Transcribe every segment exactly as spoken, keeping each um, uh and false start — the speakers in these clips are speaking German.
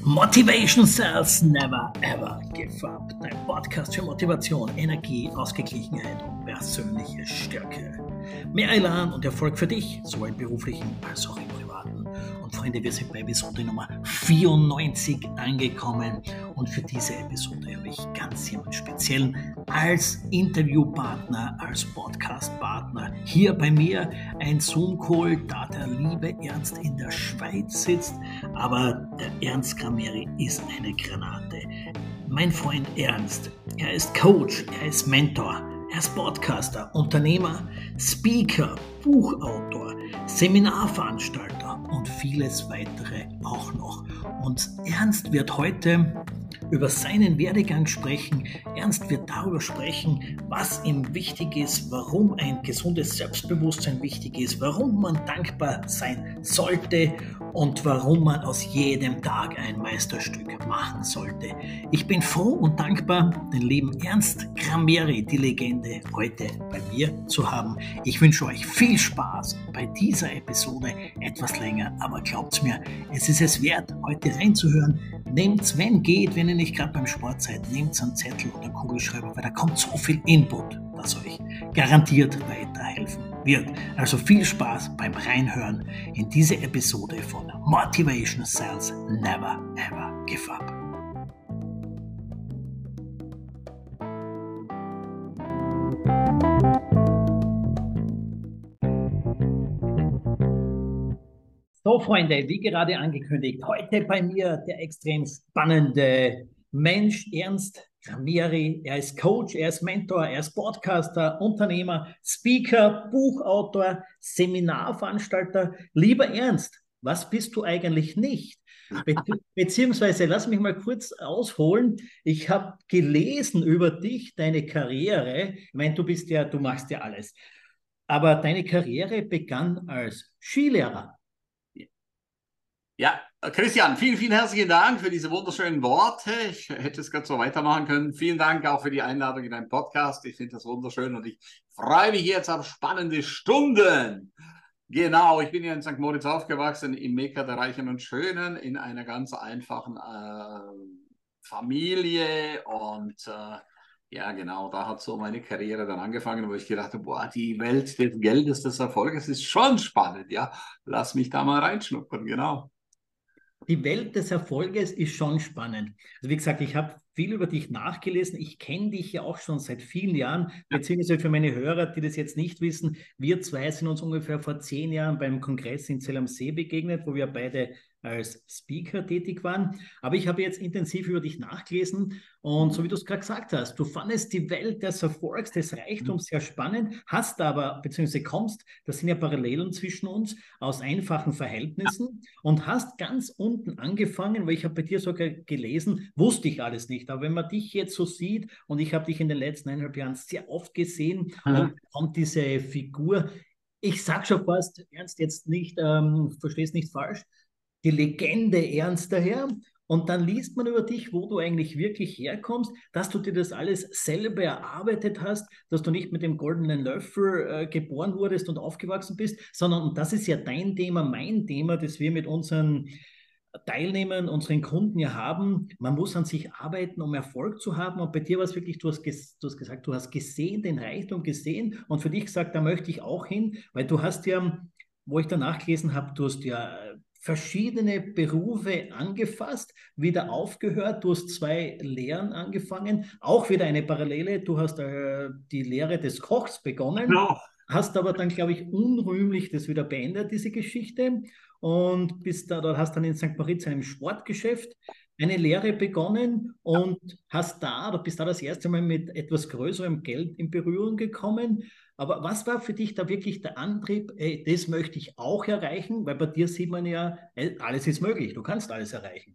Motivation Cells Never Ever Give Up. Dein Podcast für Motivation, Energie, Ausgeglichenheit und persönliche Stärke. Mehr Elan und Erfolg für dich, sowohl im beruflichen als auch im privaten. Und Freunde, wir sind bei Episode Nummer vierundneunzig angekommen. Und für diese Episode habe ich ganz jemanden speziellen als Interviewpartner, als Podcastpartner hier bei mir. Ein Zoom-Call, da der liebe Ernst in der Schweiz sitzt. Aber der Ernst Grameri ist eine Granate. Mein Freund Ernst, er ist Coach, er ist Mentor, er ist Podcaster, Unternehmer, Speaker, Buchautor, Seminarveranstalter und vieles weitere auch noch. Und Ernst wird heute über seinen Werdegang sprechen. Ernst wird darüber sprechen, was ihm wichtig ist, warum ein gesundes Selbstbewusstsein wichtig ist, warum man dankbar sein sollte und warum man aus jedem Tag ein Meisterstück machen sollte. Ich bin froh und dankbar, den lieben Ernst Grameri, die Legende, heute bei mir zu haben. Ich wünsche euch viel Spaß bei dieser Episode, etwas länger, aber glaubt's mir, es ist es wert, heute reinzuhören. Nehmt's, wenn geht, wenn ihr nicht gerade beim Sport seid, nehmt einen Zettel oder einen Kugelschreiber, weil da kommt so viel Input, das euch garantiert weiterhelfen wird. Also viel Spaß beim Reinhören in diese Episode von Motivation Cells Never Ever Give Up. So, Freunde, wie gerade angekündigt, heute bei mir der extrem spannende Mensch, Ernst Grameri. Er ist Coach, er ist Mentor, er ist Podcaster, Unternehmer, Speaker, Buchautor, Seminarveranstalter. Lieber Ernst, was bist du eigentlich nicht? Be- beziehungsweise, lass mich mal kurz ausholen. Ich habe gelesen über dich, deine Karriere. Ich meine, du bist ja, du machst ja alles. Aber deine Karriere begann als Skilehrer. Ja, Christian, vielen, vielen herzlichen Dank für diese wunderschönen Worte. Ich hätte es gerade so weitermachen können. Vielen Dank auch für die Einladung in deinen Podcast. Ich finde das wunderschön und ich freue mich jetzt auf spannende Stunden. Genau, ich bin hier in Sankt Moritz aufgewachsen, im Mekka der Reichen und Schönen, in einer ganz einfachen äh, Familie und äh, ja, genau, da hat so meine Karriere dann angefangen, wo ich gedacht habe, boah, die Welt des Geldes, des Erfolges ist schon spannend, ja. Lass mich da mal reinschnuppern, genau. Die Welt des Erfolges ist schon spannend. Also wie gesagt, ich habe viel über dich nachgelesen. Ich kenne dich ja auch schon seit vielen Jahren, Ja. beziehungsweise für meine Hörer, die das jetzt nicht wissen, wir zwei sind uns ungefähr vor zehn Jahren beim Kongress in Zell am See begegnet, wo wir beide als Speaker tätig waren. Aber ich habe jetzt intensiv über dich nachgelesen und so wie du es gerade gesagt hast, du fandest die Welt des Erfolgs, des Reichtums sehr spannend, hast aber, beziehungsweise kommst, das sind ja Parallelen zwischen uns, aus einfachen Verhältnissen und hast ganz unten angefangen, weil ich habe bei dir sogar gelesen, wusste ich alles nicht, aber wenn man dich jetzt so sieht und ich habe dich in den letzten eineinhalb Jahren sehr oft gesehen und kommt diese Figur, ich sage schon fast, Ernst, jetzt nicht, ähm, verstehst nicht falsch, die Legende Ernst daher. Und dann liest man über dich, wo du eigentlich wirklich herkommst, dass du dir das alles selber erarbeitet hast, dass du nicht mit dem goldenen Löffel äh, geboren wurdest und aufgewachsen bist, sondern, und das ist ja dein Thema, mein Thema, das wir mit unseren Teilnehmern, unseren Kunden ja haben, man muss an sich arbeiten, um Erfolg zu haben. Und bei dir war es wirklich, du hast, ges, du hast gesagt, du hast gesehen, den Reichtum gesehen und für dich gesagt, da möchte ich auch hin, weil du hast ja, wo ich danach gelesen habe, du hast ja verschiedene Berufe angefasst, wieder aufgehört, du hast zwei Lehren angefangen, auch wieder eine Parallele, du hast äh, die Lehre des Kochs begonnen, Genau. hast aber dann, glaube ich, unrühmlich das wieder beendet, diese Geschichte, und bist da, da hast dann in Sankt Moritz einem Sportgeschäft eine Lehre begonnen und hast da, oder bist da das erste Mal mit etwas größerem Geld in Berührung gekommen. Aber was war für dich da wirklich der Antrieb, ey, das möchte ich auch erreichen? Weil bei dir sieht man ja, ey, alles ist möglich, du kannst alles erreichen.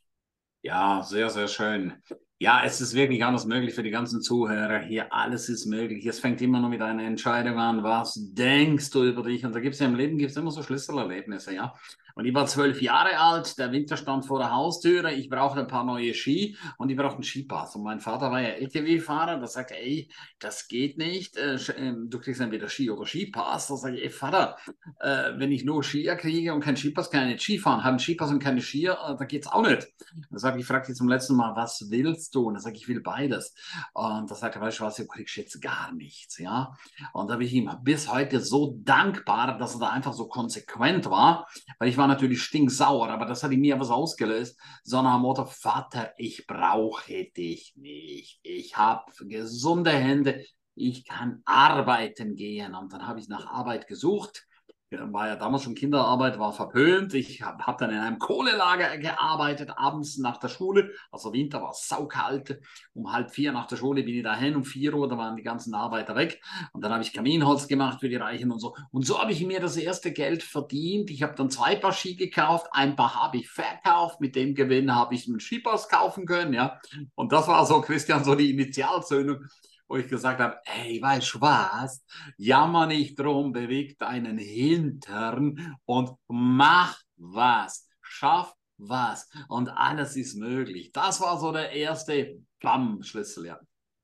Ja, sehr, sehr schön. Ja, es ist wirklich alles möglich für die ganzen Zuhörer. Hier alles ist möglich. Es fängt immer nur mit einer Entscheidung an. Was denkst du über dich? Und da gibt es ja im Leben gibt's immer so Schlüsselerlebnisse, ja. Und ich war zwölf Jahre alt, der Winter stand vor der Haustüre, ich brauchte ein paar neue Ski und ich brauchte einen Skipass. Und mein Vater war ja L K W-Fahrer, da sagte er, ey, das geht nicht, äh, du kriegst entweder Ski oder Skipass. Da sage ich, ey Vater, äh, wenn ich nur Skier kriege und keinen Skipass, kann ich nicht Skifahren. Habe einen Skipass und keine Skier, äh, da geht's auch nicht. Da sage ich, ich frage dich zum letzten Mal, was willst du? Und da sage ich, ich will beides. Und da sagt er, weißt du was, du kriegst jetzt gar nichts, ja. Und da bin ich ihm bis heute so dankbar, dass er da einfach so konsequent war, weil ich war natürlich stinksauer, aber das hat in mir was ausgelöst, sondern am Motto, Vater, ich brauche dich nicht. Ich habe gesunde Hände, ich kann arbeiten gehen. Und dann habe ich nach Arbeit gesucht. War ja damals schon Kinderarbeit, war verpönt. Ich habe hab dann in einem Kohlelager gearbeitet, abends nach der Schule. Also Winter war saukalt. Um halb vier nach der Schule bin ich dahin, um vier Uhr, da waren die ganzen Arbeiter weg. Und dann habe ich Kaminholz gemacht für die Reichen und so. Und so habe ich mir das erste Geld verdient. Ich habe dann zwei Paar Ski gekauft, ein Paar habe ich verkauft. Mit dem Gewinn habe ich einen Skipass kaufen können, ja. Und das war so, Christian, so die Initialzündung, wo ich gesagt habe, ey, weißt du was, jammer nicht drum, beweg deinen Hintern und mach was, schaff was und alles ist möglich. Das war so der erste Bam-Schlüssel, ja.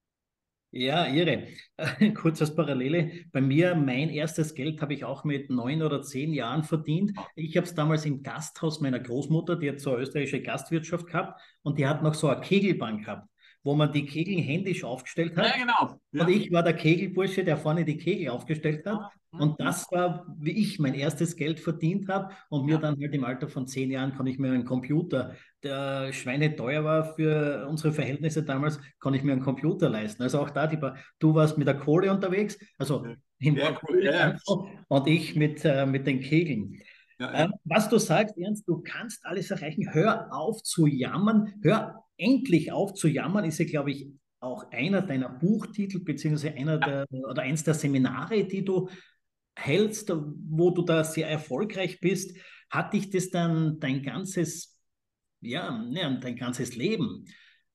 Ja, irre. Kurz als Parallele. Bei mir, mein erstes Geld habe ich auch mit neun oder zehn Jahren verdient. Ich habe es damals im Gasthaus meiner Großmutter, die hat so eine österreichische Gastwirtschaft gehabt und die hat noch so eine Kegelbank gehabt, wo man die Kegel händisch aufgestellt hat. Ja, genau. Ja. Und ich war der Kegelbursche, der vorne die Kegel aufgestellt hat. Und das war, wie ich mein erstes Geld verdient habe. Und mir Ja. dann halt im Alter von zehn Jahren kann ich mir einen Computer, der schweineteuer war für unsere Verhältnisse damals, kann ich mir einen Computer leisten. Also auch da, die, du warst mit der Kohle unterwegs, also im Ja, cool. Ja. und ich mit, äh, mit den Kegeln. Ja, ja. Ähm, was du sagst, Ernst, du kannst alles erreichen. Hör auf zu jammern. Hör endlich auf zu jammern, ist ja, glaube ich, auch einer deiner Buchtitel, beziehungsweise einer der, oder eins der Seminare, die du hältst, wo du da sehr erfolgreich bist. Hat dich das dann dein ganzes, ja, ja dein ganzes Leben,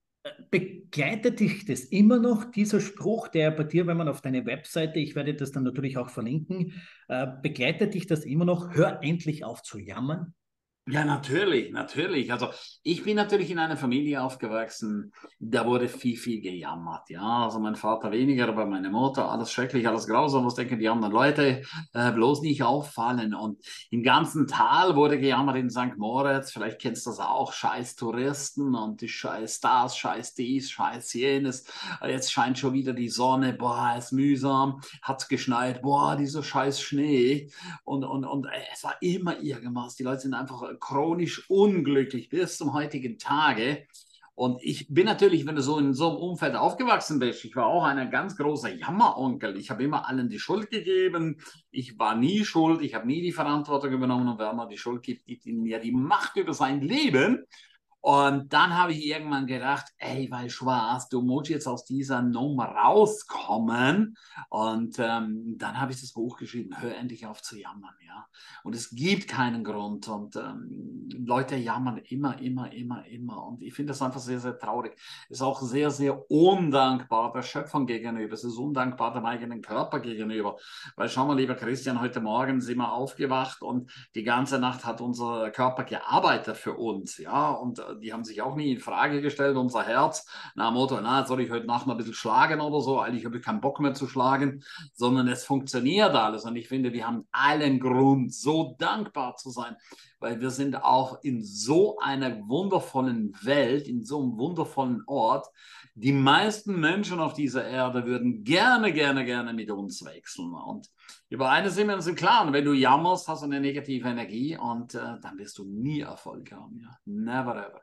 begleitet dich das immer noch, dieser Spruch, der bei dir, wenn man auf deine Webseite, ich werde das dann natürlich auch verlinken, äh, begleitet dich das immer noch? Hör endlich auf zu jammern. Ja, natürlich, natürlich. Also ich bin natürlich in einer Familie aufgewachsen, da wurde viel, viel gejammert. Ja, also mein Vater weniger, aber meine Mutter, alles schrecklich, alles grausam. Was denken die anderen Leute? Äh, bloß nicht auffallen. Und im ganzen Tal wurde gejammert in Sankt Moritz. Vielleicht kennst du das auch. Scheiß Touristen und die Scheiß das, Scheiß dies, Scheiß jenes. Jetzt scheint schon wieder die Sonne. Boah, ist mühsam. Hat's geschneit. Boah, dieser Scheiß Schnee. Und, und, und äh, es war immer irgendwas. Die Leute sind einfach chronisch unglücklich bis zum heutigen Tage. Und ich bin natürlich, wenn du so in so einem Umfeld aufgewachsen bist, ich war auch ein ganz großer Jammeronkel. Ich habe immer allen die Schuld gegeben. Ich war nie schuld. Ich habe nie die Verantwortung übernommen. Und wer man die Schuld gibt, gibt ihnen ja die Macht über sein Leben. Und dann habe ich irgendwann gedacht, ey, weißt du was, du musst jetzt aus dieser Nummer rauskommen. Und ähm, dann habe ich das Buch geschrieben, hör endlich auf zu jammern, ja. Und es gibt keinen Grund. Und ähm, Leute jammern immer, immer, immer, immer. Und ich finde das einfach sehr, sehr traurig. Es ist auch sehr, sehr undankbar der Schöpfung gegenüber. Es ist undankbar dem eigenen Körper gegenüber. Weil schau mal, lieber Christian, heute Morgen sind wir aufgewacht und die ganze Nacht hat unser Körper gearbeitet für uns, ja. Und die haben sich auch nie in Frage gestellt, unser Herz, nach dem Motto, na, soll ich heute Nacht mal ein bisschen schlagen oder so, eigentlich habe ich keinen Bock mehr zu schlagen, sondern es funktioniert alles und ich finde, wir haben allen Grund, so dankbar zu sein, weil wir sind auch in so einer wundervollen Welt, in so einem wundervollen Ort. Die meisten Menschen auf dieser Erde würden gerne, gerne, gerne mit uns wechseln. Und über eines sind wir uns im Klaren, wenn du jammerst, hast du eine negative Energie und äh, dann wirst du nie Erfolg haben. Ja? Never ever.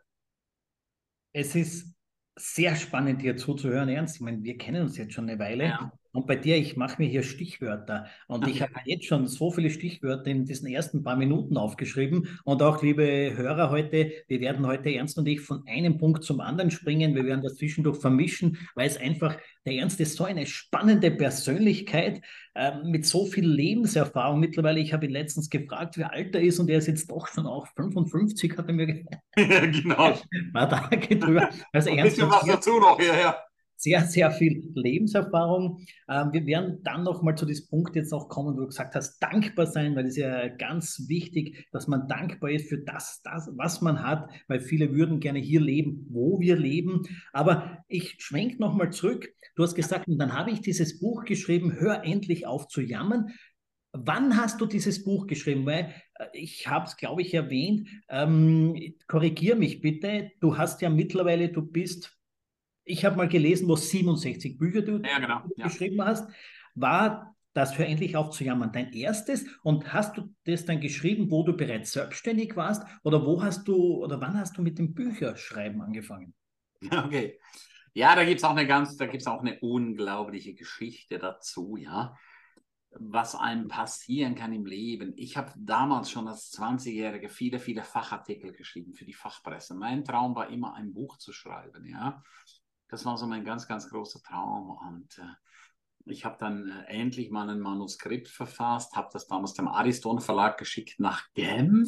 Es ist sehr spannend, dir zuzuhören, Ernst. Ich meine, wir kennen uns jetzt schon eine Weile. Ja. Und bei dir, ich mache mir hier Stichwörter. Und ich habe jetzt schon so viele Stichwörter in diesen ersten paar Minuten aufgeschrieben. Und auch, liebe Hörer heute, wir werden heute, Ernst und ich, von einem Punkt zum anderen springen. Wir werden das zwischendurch vermischen, weil es einfach, der Ernst ist so eine spannende Persönlichkeit äh, mit so viel Lebenserfahrung mittlerweile. Ich habe ihn letztens gefragt, wie alt er ist. Und er ist jetzt doch schon auch fünfundfünfzig, hat er mir gesagt. Ja, genau. Ein paar Tage drüber. Also Ein Ernst, bisschen was dazu noch hierher. sehr, sehr viel Lebenserfahrung. Ähm, wir werden dann nochmal zu diesem Punkt jetzt auch kommen, wo du gesagt hast, dankbar sein, weil es ja ganz wichtig, dass man dankbar ist für das, das, was man hat, weil viele würden gerne hier leben, wo wir leben. Aber ich schwenke nochmal zurück. Du hast gesagt, und dann habe ich dieses Buch geschrieben, Hör endlich auf zu jammern. Wann hast du dieses Buch geschrieben? Weil äh, ich habe es, glaube ich, erwähnt. Ähm, korrigier mich bitte. Du hast ja mittlerweile, du bist, ich habe mal gelesen, wo siebenundsechzig Bücher du, Ja, genau. du Ja. geschrieben hast. War das Hör endlich auf zu jammern dein erstes? Und hast du das dann geschrieben, wo du bereits selbstständig warst? Oder wo hast du, oder wann hast du mit dem Bücherschreiben angefangen? Okay. Ja, da gibt es auch eine ganz, da gibt es auch eine unglaubliche Geschichte dazu, ja, was einem passieren kann im Leben. Ich habe damals schon als zwanzigjährige viele, viele Fachartikel geschrieben für die Fachpresse. Mein Traum war immer, ein Buch zu schreiben, ja. Das war so mein ganz, ganz großer Traum. Und äh, ich habe dann äh, endlich mal ein Manuskript verfasst, habe das damals dem Ariston Verlag geschickt nach Genf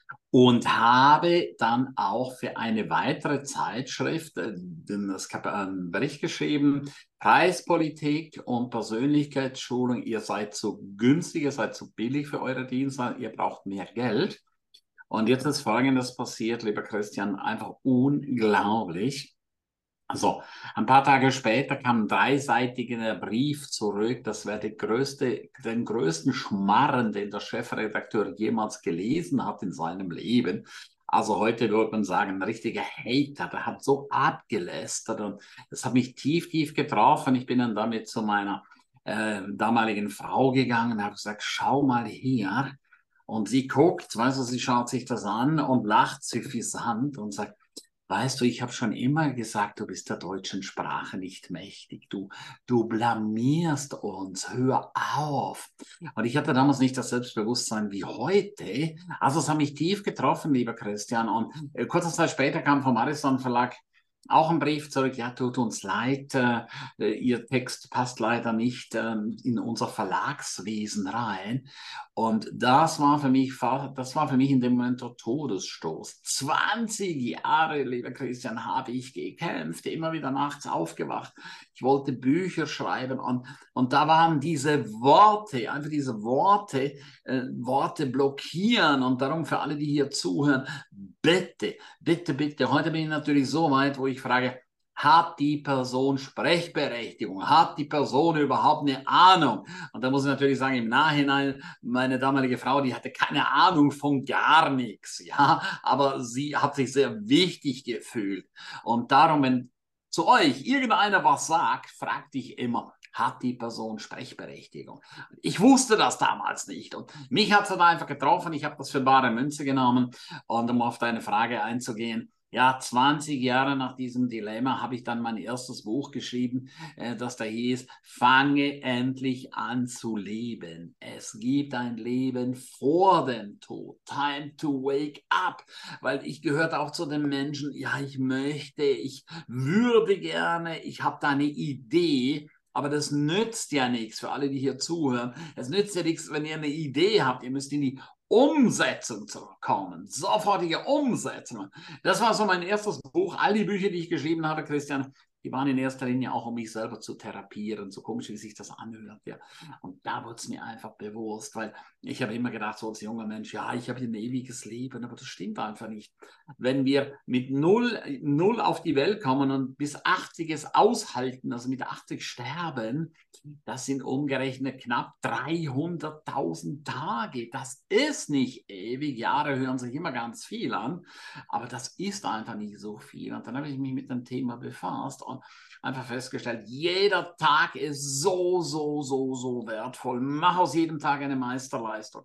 und habe dann auch für eine weitere Zeitschrift äh, das, einen Bericht geschrieben, Preispolitik und Persönlichkeitsschulung. Ihr seid zu günstig, ihr seid zu billig für eure Dienste, ihr braucht mehr Geld. Und jetzt ist Folgendes passiert, lieber Christian, einfach unglaublich. Also ein paar Tage später kam ein dreiseitiger Brief zurück. Das wäre die größte, den größten Schmarren, den der Chefredakteur jemals gelesen hat in seinem Leben. Also heute würde man sagen, ein richtiger Hater, der hat so abgelästert und das hat mich tief, tief getroffen. Ich bin dann damit zu meiner äh, damaligen Frau gegangen und habe gesagt, schau mal hier. Und sie guckt, weißt du, sie schaut sich das an und lacht suffisant und sagt, weißt du, ich habe schon immer gesagt, du bist der deutschen Sprache nicht mächtig. Du, du blamierst uns. Hör auf. Und ich hatte damals nicht das Selbstbewusstsein wie heute. Also es hat mich tief getroffen, lieber Christian. Und äh, kurze Zeit später kam vom Ariston Verlag auch ein Brief zurück. Ja, tut uns leid. Äh, Ihr Text passt leider nicht äh, in unser Verlagswesen rein. Und das war für mich, das war für mich in dem Moment der Todesstoß. zwanzig Jahre, lieber Christian, habe ich gekämpft, immer wieder nachts aufgewacht. Ich wollte Bücher schreiben und, und da waren diese Worte, einfach diese Worte, äh, Worte blockieren. Und darum für alle, die hier zuhören, bitte, bitte, bitte, heute bin ich natürlich so weit, wo ich frage, hat die Person Sprechberechtigung? Hat die Person überhaupt eine Ahnung? Und da muss ich natürlich sagen, im Nachhinein, meine damalige Frau, die hatte keine Ahnung von gar nichts, ja, aber sie hat sich sehr wichtig gefühlt. Und darum, wenn zu euch irgendeiner was sagt, fragt dich immer, hat die Person Sprechberechtigung? Ich wusste das damals nicht und mich hat es dann einfach getroffen. Ich habe das für bare Münze genommen und um auf deine Frage einzugehen, ja, zwanzig Jahre nach diesem Dilemma habe ich dann mein erstes Buch geschrieben, äh, das da hieß, Fange endlich an zu leben. Es gibt ein Leben vor dem Tod. Time to wake up. Weil ich gehörte auch zu den Menschen, ja, ich möchte, ich würde gerne, ich habe da eine Idee, aber das nützt ja nichts für alle, die hier zuhören. Es nützt ja nichts, wenn ihr eine Idee habt. Ihr müsst in die Umsetzung zu kommen, sofortige Umsetzung. Das war so mein erstes Buch. All die Bücher, die ich geschrieben habe, Christian, die waren in erster Linie auch, um mich selber zu therapieren, so komisch, wie sich das anhört. Ja. Und da wurde es mir einfach bewusst, weil ich habe immer gedacht, so als junger Mensch, ja, ich habe ein ewiges Leben, aber das stimmt einfach nicht. Wenn wir mit null, null auf die Welt kommen und bis achtzig es aushalten, also mit achtzig sterben, das sind umgerechnet knapp dreihunderttausend Tage. Das ist nicht ewig. Jahre hören sich immer ganz viel an, aber das ist einfach nicht so viel. Und dann habe ich mich mit dem Thema befasst und einfach festgestellt, jeder Tag ist so, so, so, so wertvoll. Mach aus jedem Tag eine Meisterleistung.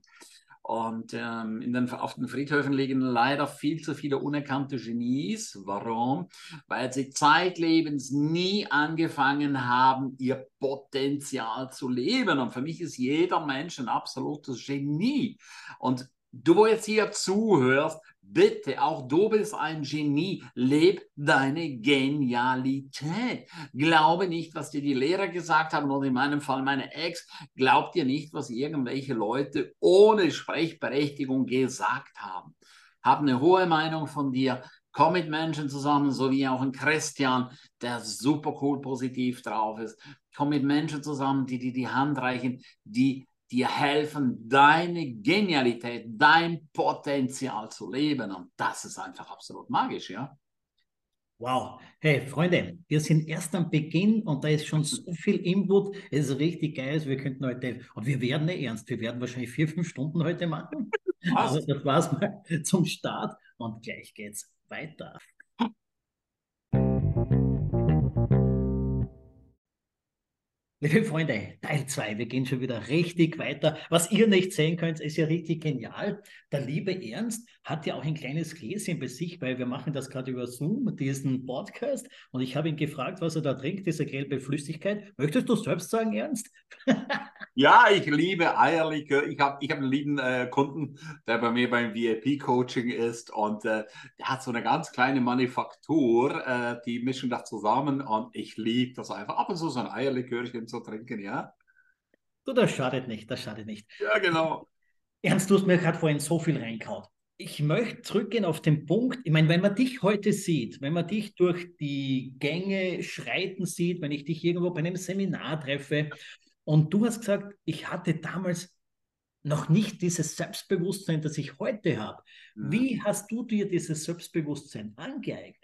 Und ähm, in den, auf den Friedhöfen liegen leider viel zu viele unerkannte Genies. Warum? Weil sie zeitlebens nie angefangen haben, ihr Potenzial zu leben. Und für mich ist jeder Mensch ein absolutes Genie. Und du, wo jetzt hier zuhörst, bitte, auch du bist ein Genie. Leb deine Genialität. Glaube nicht, was dir die Lehrer gesagt haben oder in meinem Fall meine Ex. Glaub dir nicht, was irgendwelche Leute ohne Sprechberechtigung gesagt haben. Hab eine hohe Meinung von dir. Komm mit Menschen zusammen, so wie auch ein Christian, der super cool positiv drauf ist. Komm mit Menschen zusammen, die dir die Hand reichen, die dir helfen, deine Genialität, dein Potenzial zu leben. Und das ist einfach absolut magisch, ja. Wow. Hey, Freunde, wir sind erst am Beginn und da ist schon so viel Input. Es ist richtig geil. Wir könnten heute, und wir werden nicht ernst, wir werden wahrscheinlich vier, fünf Stunden heute machen. Aber Was? das war's mal zum Start und gleich geht's weiter. Liebe Freunde, Teil zwei, wir gehen schon wieder richtig weiter. Was ihr nicht sehen könnt, ist ja richtig genial. Der liebe Ernst hat ja auch ein kleines Gläschen bei sich, weil wir machen das gerade über Zoom, diesen Podcast. Und ich habe ihn gefragt, was er da trinkt, diese gelbe Flüssigkeit. Möchtest du selbst sagen, Ernst? Ja, ich liebe Eierlikör. Ich habe ich hab einen lieben äh, Kunden, der bei mir beim V I P-Coaching ist und äh, der hat so eine ganz kleine Manufaktur, äh, die mischen das zusammen und ich liebe das einfach. Ab und zu so ein Eierlikörchen zu trinken, ja. Du, das schadet nicht, das schadet nicht. Ja, genau. Ernst, du hast mir gerade vorhin so viel reingehauen. Ich möchte zurückgehen auf den Punkt, ich meine, wenn man dich heute sieht, wenn man dich durch die Gänge schreiten sieht, wenn ich dich irgendwo bei einem Seminar treffe und du hast gesagt, ich hatte damals noch nicht dieses Selbstbewusstsein, das ich heute habe. Wie hast du dir dieses Selbstbewusstsein angeeignet?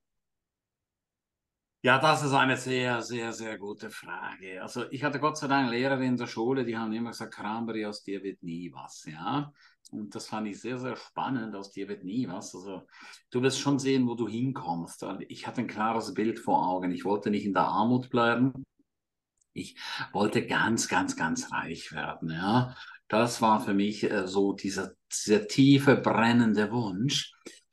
Ja, das ist eine sehr, sehr, sehr gute Frage. Also ich hatte Gott sei Dank Lehrer in der Schule, die haben immer gesagt, Kramberg, aus dir wird nie was, ja. Und das fand ich sehr, sehr spannend, aus dir wird nie was. Also du wirst schon sehen, wo du hinkommst. Und ich hatte ein klares Bild vor Augen. Ich wollte nicht in der Armut bleiben. Ich wollte ganz, ganz, ganz reich werden, ja. Das war für mich äh, so dieser, dieser tiefe, brennende Wunsch.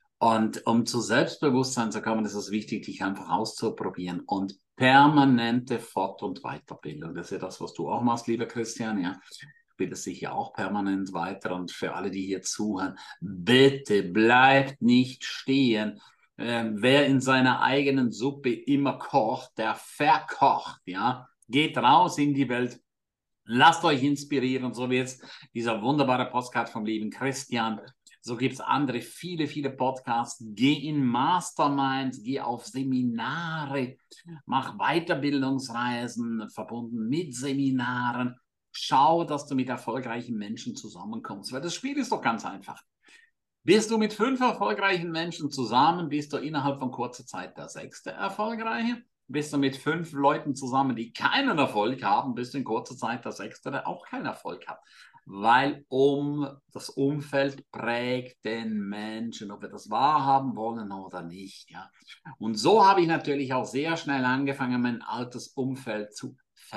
Und um zu Selbstbewusstsein zu kommen, ist es wichtig, dich einfach auszuprobieren und permanente Fort- und Weiterbildung. Das ist ja das, was du auch machst, lieber Christian, ja. Du bildest dich ja auch permanent weiter und für alle, die hier zuhören, bitte bleibt nicht stehen. Ähm, wer in seiner eigenen Suppe immer kocht, der verkocht, ja. Geht raus in die Welt, lasst euch inspirieren, so wie jetzt dieser wunderbare Podcast vom lieben Christian. So gibt es andere, viele, viele Podcasts. Geh in Masterminds, geh auf Seminare, mach Weiterbildungsreisen, verbunden mit Seminaren. Schau, dass du mit erfolgreichen Menschen zusammenkommst, weil das Spiel ist doch ganz einfach. Bist du mit fünf erfolgreichen Menschen zusammen, bist du innerhalb von kurzer Zeit der sechste Erfolgreiche. Bist du mit fünf Leuten zusammen, die keinen Erfolg haben, bist du in kurzer Zeit der Sechste, der auch keinen Erfolg hat. Weil um das Umfeld prägt den Menschen, ob wir das wahrhaben wollen oder nicht. Ja. Und so habe ich natürlich auch sehr schnell angefangen, mein altes Umfeld zu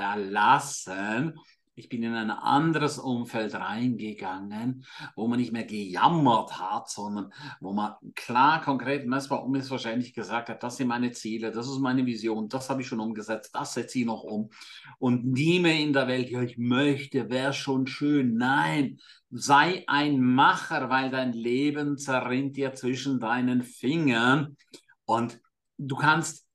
verlassen. Ich bin in ein anderes Umfeld reingegangen, wo man nicht mehr gejammert hat, sondern wo man klar, konkret, messbar, unmissverständlich gesagt hat, das sind meine Ziele, das ist meine Vision, das habe ich schon umgesetzt, das setze ich noch um. Und nie mehr in der Welt, ja, ich möchte, wäre schon schön. Nein, sei ein Macher, weil dein Leben zerrinnt dir zwischen deinen Fingern und du kannst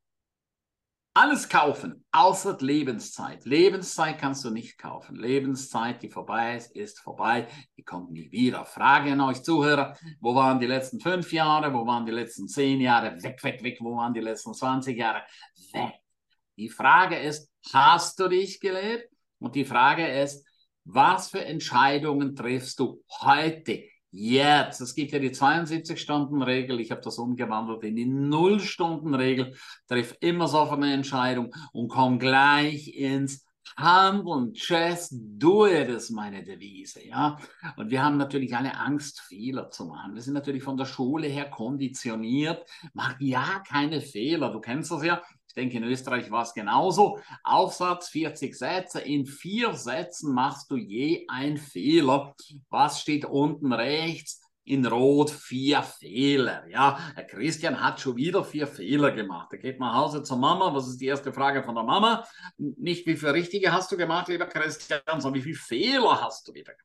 alles kaufen, außer Lebenszeit. Lebenszeit kannst du nicht kaufen. Lebenszeit, die vorbei ist, ist vorbei. Die kommt nie wieder. Frage an euch Zuhörer, wo waren die letzten fünf Jahre? Wo waren die letzten zehn Jahre? Weg, weg, weg. Wo waren die letzten zwanzig Jahre? Weg. Die Frage ist, hast du dich gelebt? Und die Frage ist, was für Entscheidungen triffst du heute? Jetzt, es gibt ja die zweiundsiebzig-Stunden-Regel, ich habe das umgewandelt in die null-Stunden-Regel, triff immer sofort eine Entscheidung und komm gleich ins Handeln. Just do it ist meine Devise, ja. Und wir haben natürlich alle Angst, Fehler zu machen. Wir sind natürlich von der Schule her konditioniert, mach ja keine Fehler, du kennst das ja. Ich denke, in Österreich war es genauso. Aufsatz, vierzig Sätze. In vier Sätzen machst du je einen Fehler. Was steht unten rechts? In Rot vier Fehler. Ja, Herr Christian hat schon wieder vier Fehler gemacht. Er geht nach Hause zur Mama. Was ist die erste Frage von der Mama? Nicht, wie viele richtige hast du gemacht, lieber Christian, sondern wie viele Fehler hast du wieder gemacht?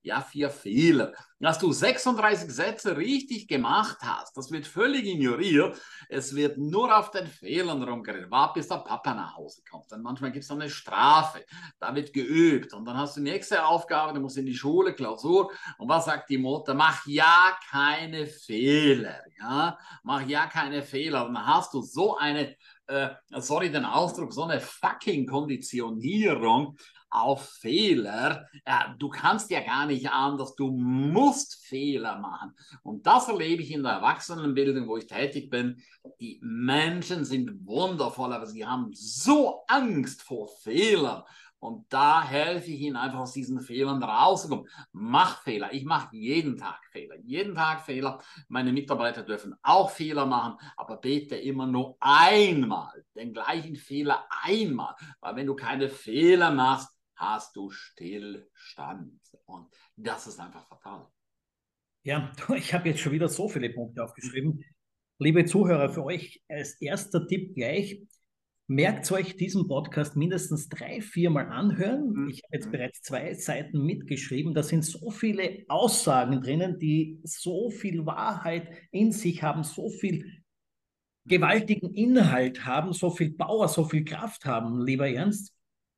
Ja, vier Fehler. Dass du sechsunddreißig Sätze richtig gemacht hast, das wird völlig ignoriert. Es wird nur auf den Fehlern rumgeredet. Warte, bis der Papa nach Hause kommt. Dann manchmal gibt es eine Strafe. Da wird geübt. Und dann hast du die nächste Aufgabe, du musst in die Schule, Klausur. Und was sagt die Mutter? Mach ja keine Fehler. Ja? Mach ja keine Fehler. Und dann hast du so eine, äh, sorry den Ausdruck, so eine fucking Konditionierung auf Fehler. Ja, du kannst ja gar nicht anders, du musst Fehler machen. Und das erlebe ich in der Erwachsenenbildung, wo ich tätig bin. Die Menschen sind wundervoll, aber sie haben so Angst vor Fehlern. Und da helfe ich ihnen einfach aus diesen Fehlern rauszukommen. Mach Fehler. Ich mache jeden Tag Fehler. Jeden Tag Fehler. Meine Mitarbeiter dürfen auch Fehler machen, aber bitte immer nur einmal. Den gleichen Fehler einmal. Weil wenn du keine Fehler machst, hast du Stillstand. Und das ist einfach fatal. Ja, ich habe jetzt schon wieder so viele Punkte aufgeschrieben. Liebe Zuhörer, für euch als erster Tipp gleich, merkt euch diesen Podcast mindestens drei, viermal anhören. Ich habe jetzt bereits zwei Seiten mitgeschrieben. Da sind so viele Aussagen drinnen, die so viel Wahrheit in sich haben, so viel gewaltigen Inhalt haben, so viel Power, so viel Kraft haben, lieber Ernst.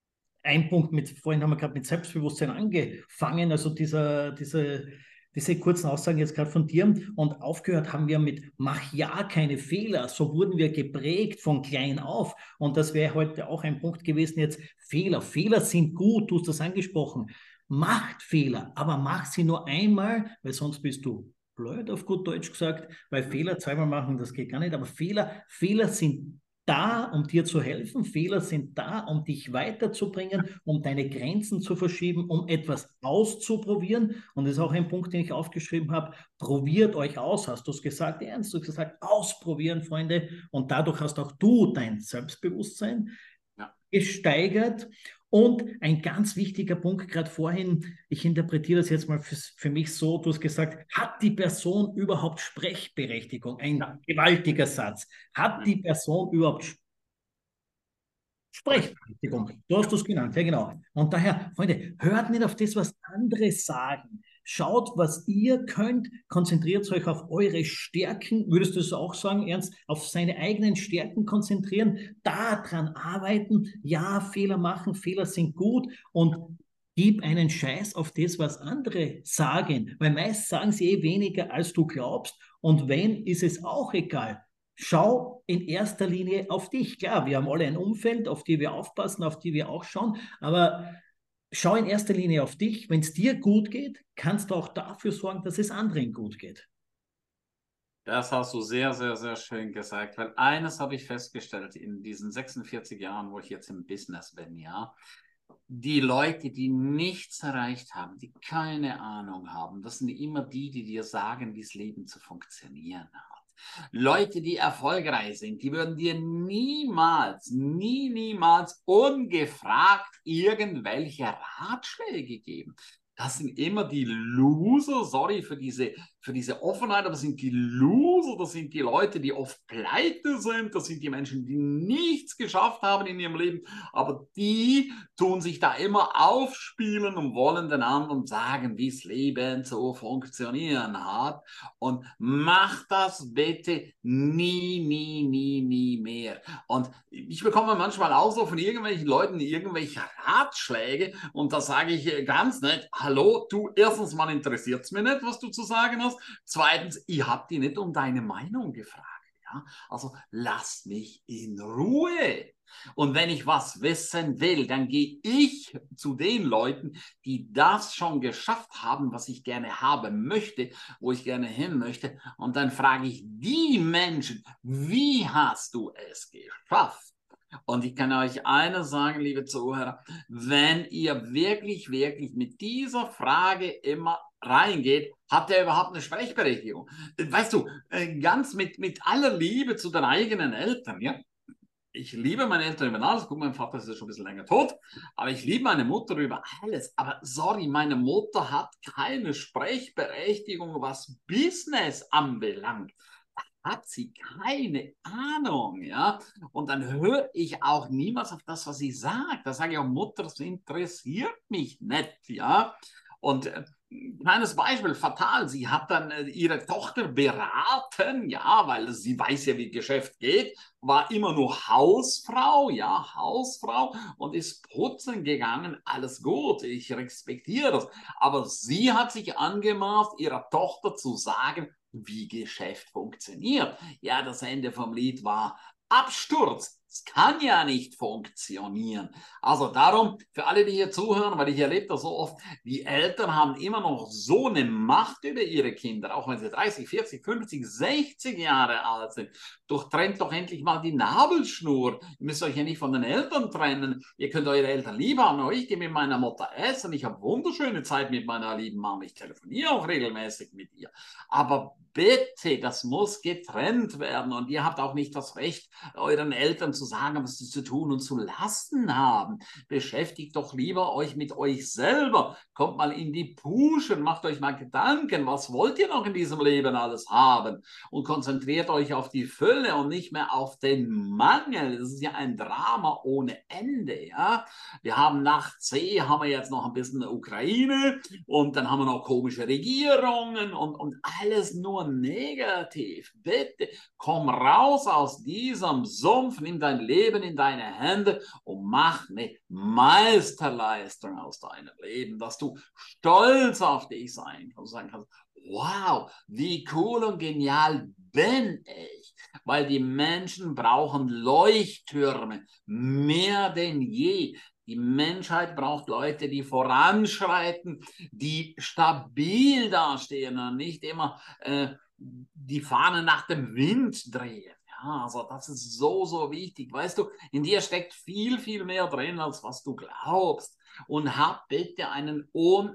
Ein Punkt mit, vorhin haben wir gerade mit Selbstbewusstsein angefangen, also dieser, diese, diese kurzen Aussagen jetzt gerade von dir, und aufgehört haben wir mit mach ja keine Fehler, so wurden wir geprägt von klein auf, und das wäre heute auch ein Punkt gewesen jetzt, Fehler, Fehler sind gut, du hast das angesprochen, macht Fehler, aber mach sie nur einmal, weil sonst bist du blöd, auf gut Deutsch gesagt, weil Fehler zweimal machen, das geht gar nicht, aber Fehler, Fehler sind da, um dir zu helfen. Fehler sind da, um dich weiterzubringen, um deine Grenzen zu verschieben, um etwas auszuprobieren. Und das ist auch ein Punkt, den ich aufgeschrieben habe. Probiert euch aus. Hast du es gesagt? Ernst, du hast gesagt, ausprobieren, Freunde. Und dadurch hast auch du dein Selbstbewusstsein ja. gesteigert. Und ein ganz wichtiger Punkt, gerade vorhin, ich interpretiere das jetzt mal für, für mich so, du hast gesagt, hat die Person überhaupt Sprechberechtigung? Ein ja. gewaltiger Satz. Hat die Person überhaupt Sprechberechtigung? Du hast es genannt, ja genau. Und daher, Freunde, hört nicht auf das, was andere sagen. Schaut, was ihr könnt, konzentriert euch auf eure Stärken, würdest du es auch sagen, Ernst, auf seine eigenen Stärken konzentrieren, daran arbeiten, ja, Fehler machen, Fehler sind gut, und gib einen Scheiß auf das, was andere sagen, weil meist sagen sie eh weniger, als du glaubst, und wenn, ist es auch egal. Schau in erster Linie auf dich. Klar, wir haben alle ein Umfeld, auf die wir aufpassen, auf die wir auch schauen, aber schau in erster Linie auf dich. Wenn es dir gut geht, kannst du auch dafür sorgen, dass es anderen gut geht. Das hast du sehr, sehr, sehr schön gesagt, weil eines habe ich festgestellt in diesen sechsundvierzig Jahren, wo ich jetzt im Business bin, ja, die Leute, die nichts erreicht haben, die keine Ahnung haben, das sind immer die, die dir sagen, wie das Leben zu funktionieren hat. Leute, die erfolgreich sind, die würden dir niemals, nie, niemals ungefragt irgendwelche Ratschläge geben. Das sind immer die Loser, sorry für diese, für diese Offenheit, aber das sind die Loser, das sind die Leute, die oft pleite sind, das sind die Menschen, die nichts geschafft haben in ihrem Leben, aber die tun sich da immer aufspielen und wollen den anderen sagen, wie das Leben zu funktionieren hat. Und mach das bitte nie, nie, nie, nie mehr. Und ich bekomme manchmal auch so von irgendwelchen Leuten irgendwelche Ratschläge, und da sage ich ganz nett, hallo, du, erstens mal interessiert es mich nicht, was du zu sagen hast. Zweitens, ich habe dich nicht um deine Meinung gefragt. Ja? Also lass mich in Ruhe. Und wenn ich was wissen will, dann gehe ich zu den Leuten, die das schon geschafft haben, was ich gerne haben möchte, wo ich gerne hin möchte. Und dann frage ich die Menschen, wie hast du es geschafft? Und ich kann euch eines sagen, liebe Zuhörer, wenn ihr wirklich, wirklich mit dieser Frage immer reingeht, hat er überhaupt eine Sprechberechtigung? Weißt du, ganz mit, mit aller Liebe zu den eigenen Eltern, ja? Ich liebe meine Eltern über alles. Gut, mein Vater ist ja schon ein bisschen länger tot, aber ich liebe meine Mutter über alles. Aber sorry, meine Mutter hat keine Sprechberechtigung, was Business anbelangt. Hat sie keine Ahnung, ja, und dann höre ich auch niemals auf das, was sie sagt. Da sage ich auch, Mutter, das interessiert mich nicht, ja, und Kleines Beispiel, fatal. Sie hat dann äh, ihre Tochter beraten, ja, weil sie weiß ja, wie Geschäft geht, war immer nur Hausfrau, ja, Hausfrau und ist putzen gegangen. Alles gut, ich respektiere das. Aber sie hat sich angemaßt, ihrer Tochter zu sagen, wie Geschäft funktioniert. Ja, das Ende vom Lied war Absturz. Es kann ja nicht funktionieren. Also darum, für alle, die hier zuhören, weil ich erlebe das so oft, die Eltern haben immer noch so eine Macht über ihre Kinder, auch wenn sie dreißig, vierzig, fünfzig, sechzig Jahre alt sind. Durchtrennt doch endlich mal die Nabelschnur. Ihr müsst euch ja nicht von den Eltern trennen. Ihr könnt eure Eltern lieb haben. Aber ich gehe mit meiner Mutter essen. Ich habe wunderschöne Zeit mit meiner lieben Mama. Ich telefoniere auch regelmäßig mit ihr. Aber bitte, das muss getrennt werden. Und ihr habt auch nicht das Recht, euren Eltern zu sagen, was sie zu tun und zu lassen haben. Beschäftigt doch lieber euch mit euch selber. Kommt mal in die Puschen, macht euch mal Gedanken, was wollt ihr noch in diesem Leben alles haben? Und konzentriert euch auf die Fülle und nicht mehr auf den Mangel. Das ist ja ein Drama ohne Ende. Ja? Wir haben nach C, haben wir jetzt noch ein bisschen Ukraine und dann haben wir noch komische Regierungen und, und alles nur negativ. Bitte komm raus aus diesem Sumpf, nimm dein Leben in deine Hände und mach eine Meisterleistung aus deinem Leben, dass du stolz auf dich sein kannst, sagen kannst, wow, wie cool und genial bin ich, weil die Menschen brauchen Leuchttürme mehr denn je. Die Menschheit braucht Leute, die voranschreiten, die stabil dastehen und nicht immer äh, die Fahne nach dem Wind drehen. Ja, also das ist so, so wichtig. Weißt du, in dir steckt viel, viel mehr drin, als was du glaubst. Und hab bitte einen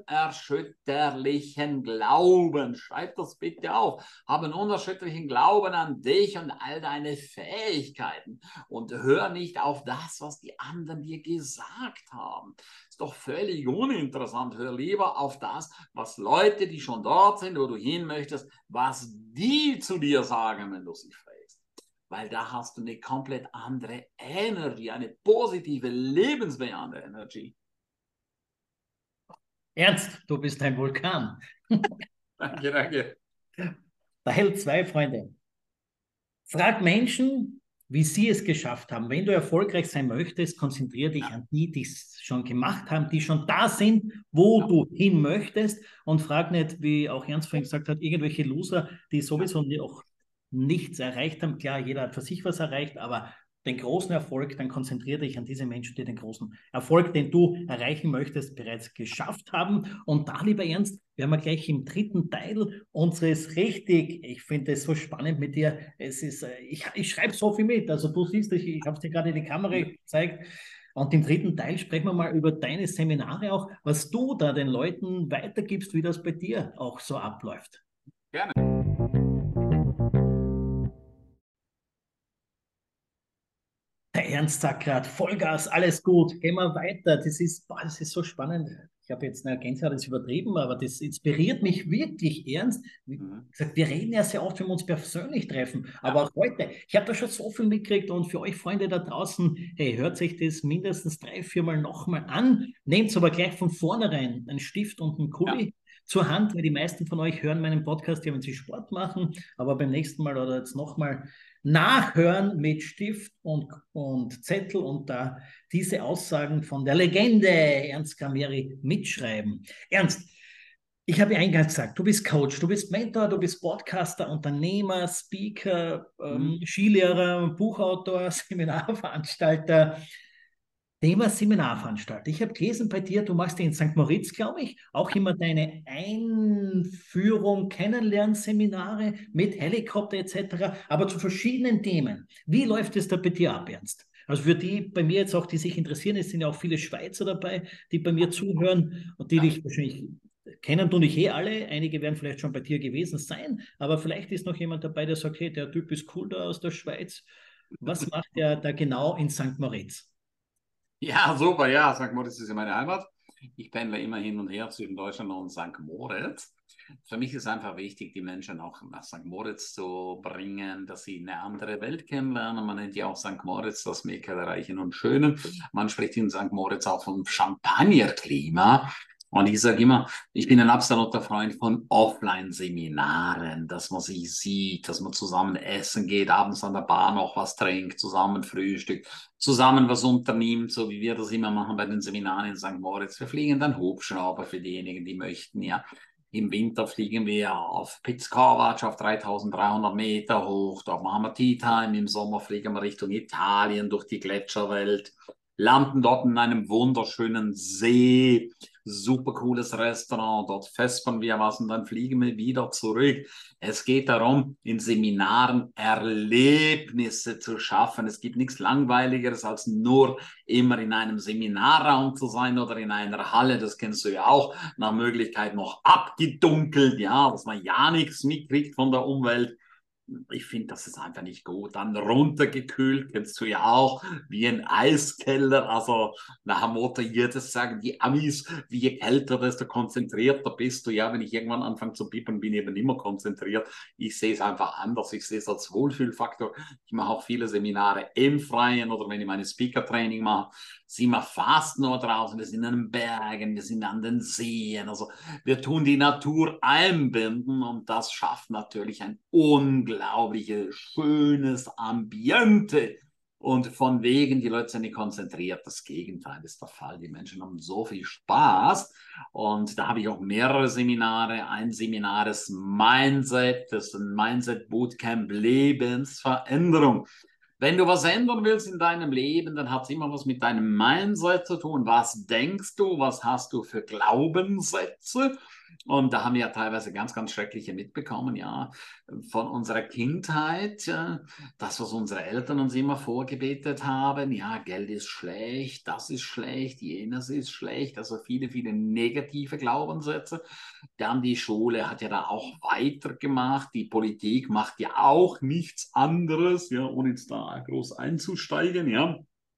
unerschütterlichen Glauben. Schreib das bitte auf. Hab einen unerschütterlichen Glauben an dich und all deine Fähigkeiten. Und hör nicht auf das, was die anderen dir gesagt haben. Ist doch völlig uninteressant. Hör lieber auf das, was Leute, die schon dort sind, wo du hin möchtest, was die zu dir sagen, wenn du sie fragst. Weil da hast du eine komplett andere Energie, eine positive, lebensbejahende Energie. Ernst, du bist ein Vulkan. Danke, danke. Teil zwei, Freunde. Frag Menschen, wie sie es geschafft haben. Wenn du erfolgreich sein möchtest, konzentriere dich ja. an die, die es schon gemacht haben, die schon da sind, wo ja. du hin möchtest und frag nicht, wie auch Ernst vorhin gesagt hat, irgendwelche Loser, die sowieso ja. auch nichts erreicht haben. Klar, jeder hat für sich was erreicht, aber den großen Erfolg, dann konzentriere dich an diese Menschen, die den großen Erfolg, den du erreichen möchtest, bereits geschafft haben. Und da, lieber Ernst, wir haben ja gleich im dritten Teil unseres richtig, ich finde es so spannend mit dir, es ist, ich, ich schreibe so viel mit, also du siehst, ich, ich habe es dir gerade in die Kamera gezeigt. Und im dritten Teil sprechen wir mal über deine Seminare auch, was du da den Leuten weitergibst, wie das bei dir auch so abläuft. Gerne. Der Ernst sagt gerade, Vollgas, alles gut, gehen wir weiter. Das ist, boah, das ist so spannend. Ich habe jetzt eine Gänsehaut das übertrieben, aber das inspiriert mich wirklich ernst. Wie gesagt, wir reden ja sehr oft, wenn wir uns persönlich treffen, aber auch heute. Ich habe da schon so viel mitgekriegt und für euch Freunde da draußen, hey, hört sich das mindestens drei, viermal nochmal an. Nehmt aber gleich von vornherein einen Stift und einen Kuli. Ja. Zur Hand, weil die meisten von euch hören meinen Podcast, ja, wenn sie Sport machen, aber beim nächsten Mal oder jetzt nochmal nachhören mit Stift und, und Zettel und da diese Aussagen von der Legende Ernst Cameri mitschreiben. Ernst, ich habe ja eingangs gesagt, du bist Coach, du bist Mentor, du bist Podcaster, Unternehmer, Speaker, ähm, mhm. Skilehrer, Buchautor, Seminarveranstalter. Thema Seminarveranstalter. Ich habe gelesen bei dir, du machst in Sankt Moritz, glaube ich, auch immer deine Einführung, Kennenlernseminare mit Helikopter et cetera, aber zu verschiedenen Themen. Wie läuft es da bei dir ab, Ernst? Also für die bei mir jetzt auch, die sich interessieren, es sind ja auch viele Schweizer dabei, die bei mir zuhören und die dich wahrscheinlich kennen, du nicht eh alle. Einige werden vielleicht schon bei dir gewesen sein, aber vielleicht ist noch jemand dabei, der sagt, hey, der Typ ist cool da aus der Schweiz. Was macht der da genau in Sankt Moritz? Ja, super, ja, Sankt Moritz ist ja meine Heimat. Ich pendle immer hin und her zwischen Deutschland und Sankt Moritz. Für mich ist einfach wichtig, die Menschen auch nach Sankt Moritz zu bringen, dass sie eine andere Welt kennenlernen. Man nennt ja auch Sankt Moritz das Mekka der Reichen und Schönen. Man spricht in Sankt Moritz auch vom Champagnerklima. Und ich sage immer, ich bin ein absoluter Freund von Offline-Seminaren, dass man sich sieht, dass man zusammen essen geht, abends an der Bar noch was trinkt, zusammen frühstückt, zusammen was unternimmt, so wie wir das immer machen bei den Seminaren in Sankt Moritz. Wir fliegen dann Hubschrauber für diejenigen, die möchten, ja. Im Winter fliegen wir auf Piz-Kovac auf dreitausenddreihundert Meter hoch, dort machen wir Tea Time, im Sommer fliegen wir Richtung Italien durch die Gletscherwelt, landen dort in einem wunderschönen See, super cooles Restaurant, dort festern wir was und dann fliegen wir wieder zurück. Es geht darum, in Seminaren Erlebnisse zu schaffen. Es gibt nichts Langweiligeres, als nur immer in einem Seminarraum zu sein oder in einer Halle, das kennst du ja auch, nach Möglichkeit noch abgedunkelt, ja, dass man ja nichts mitkriegt von der Umwelt. Ich finde, das ist einfach nicht gut. Dann runtergekühlt, kennst du ja auch, wie ein Eiskeller. Also nach dem Motto, jedes sagen die Amis, je kälter, desto konzentrierter bist du. Ja, wenn ich irgendwann anfange zu piepern, bin ich eben immer konzentriert. Ich sehe es einfach anders. Ich sehe es als Wohlfühlfaktor. Ich mache auch viele Seminare im Freien oder wenn ich meine Speaker-Training mache, sind wir fast nur draußen. Wir sind an den Bergen, wir sind an den Seen. Also wir tun die Natur einbinden und das schafft natürlich ein unglaubliches, schönes Ambiente. Und von wegen, die Leute sind nicht konzentriert. Das Gegenteil ist der Fall. Die Menschen haben so viel Spaß. Und da habe ich auch mehrere Seminare. Ein Seminar ist Mindset, das ist ein Mindset Bootcamp Lebensveränderung. Wenn du was ändern willst in deinem Leben, dann hat es immer was mit deinem Mindset zu tun. Was denkst du? Was hast du für Glaubenssätze? Und da haben wir ja teilweise ganz, ganz schreckliche mitbekommen, ja, von unserer Kindheit, das, was unsere Eltern uns immer vorgebetet haben, ja, Geld ist schlecht, das ist schlecht, jenes ist schlecht, also viele, viele negative Glaubenssätze. Dann die Schule hat ja da auch weitergemacht, die Politik macht ja auch nichts anderes, ja, ohne jetzt da groß einzusteigen, ja.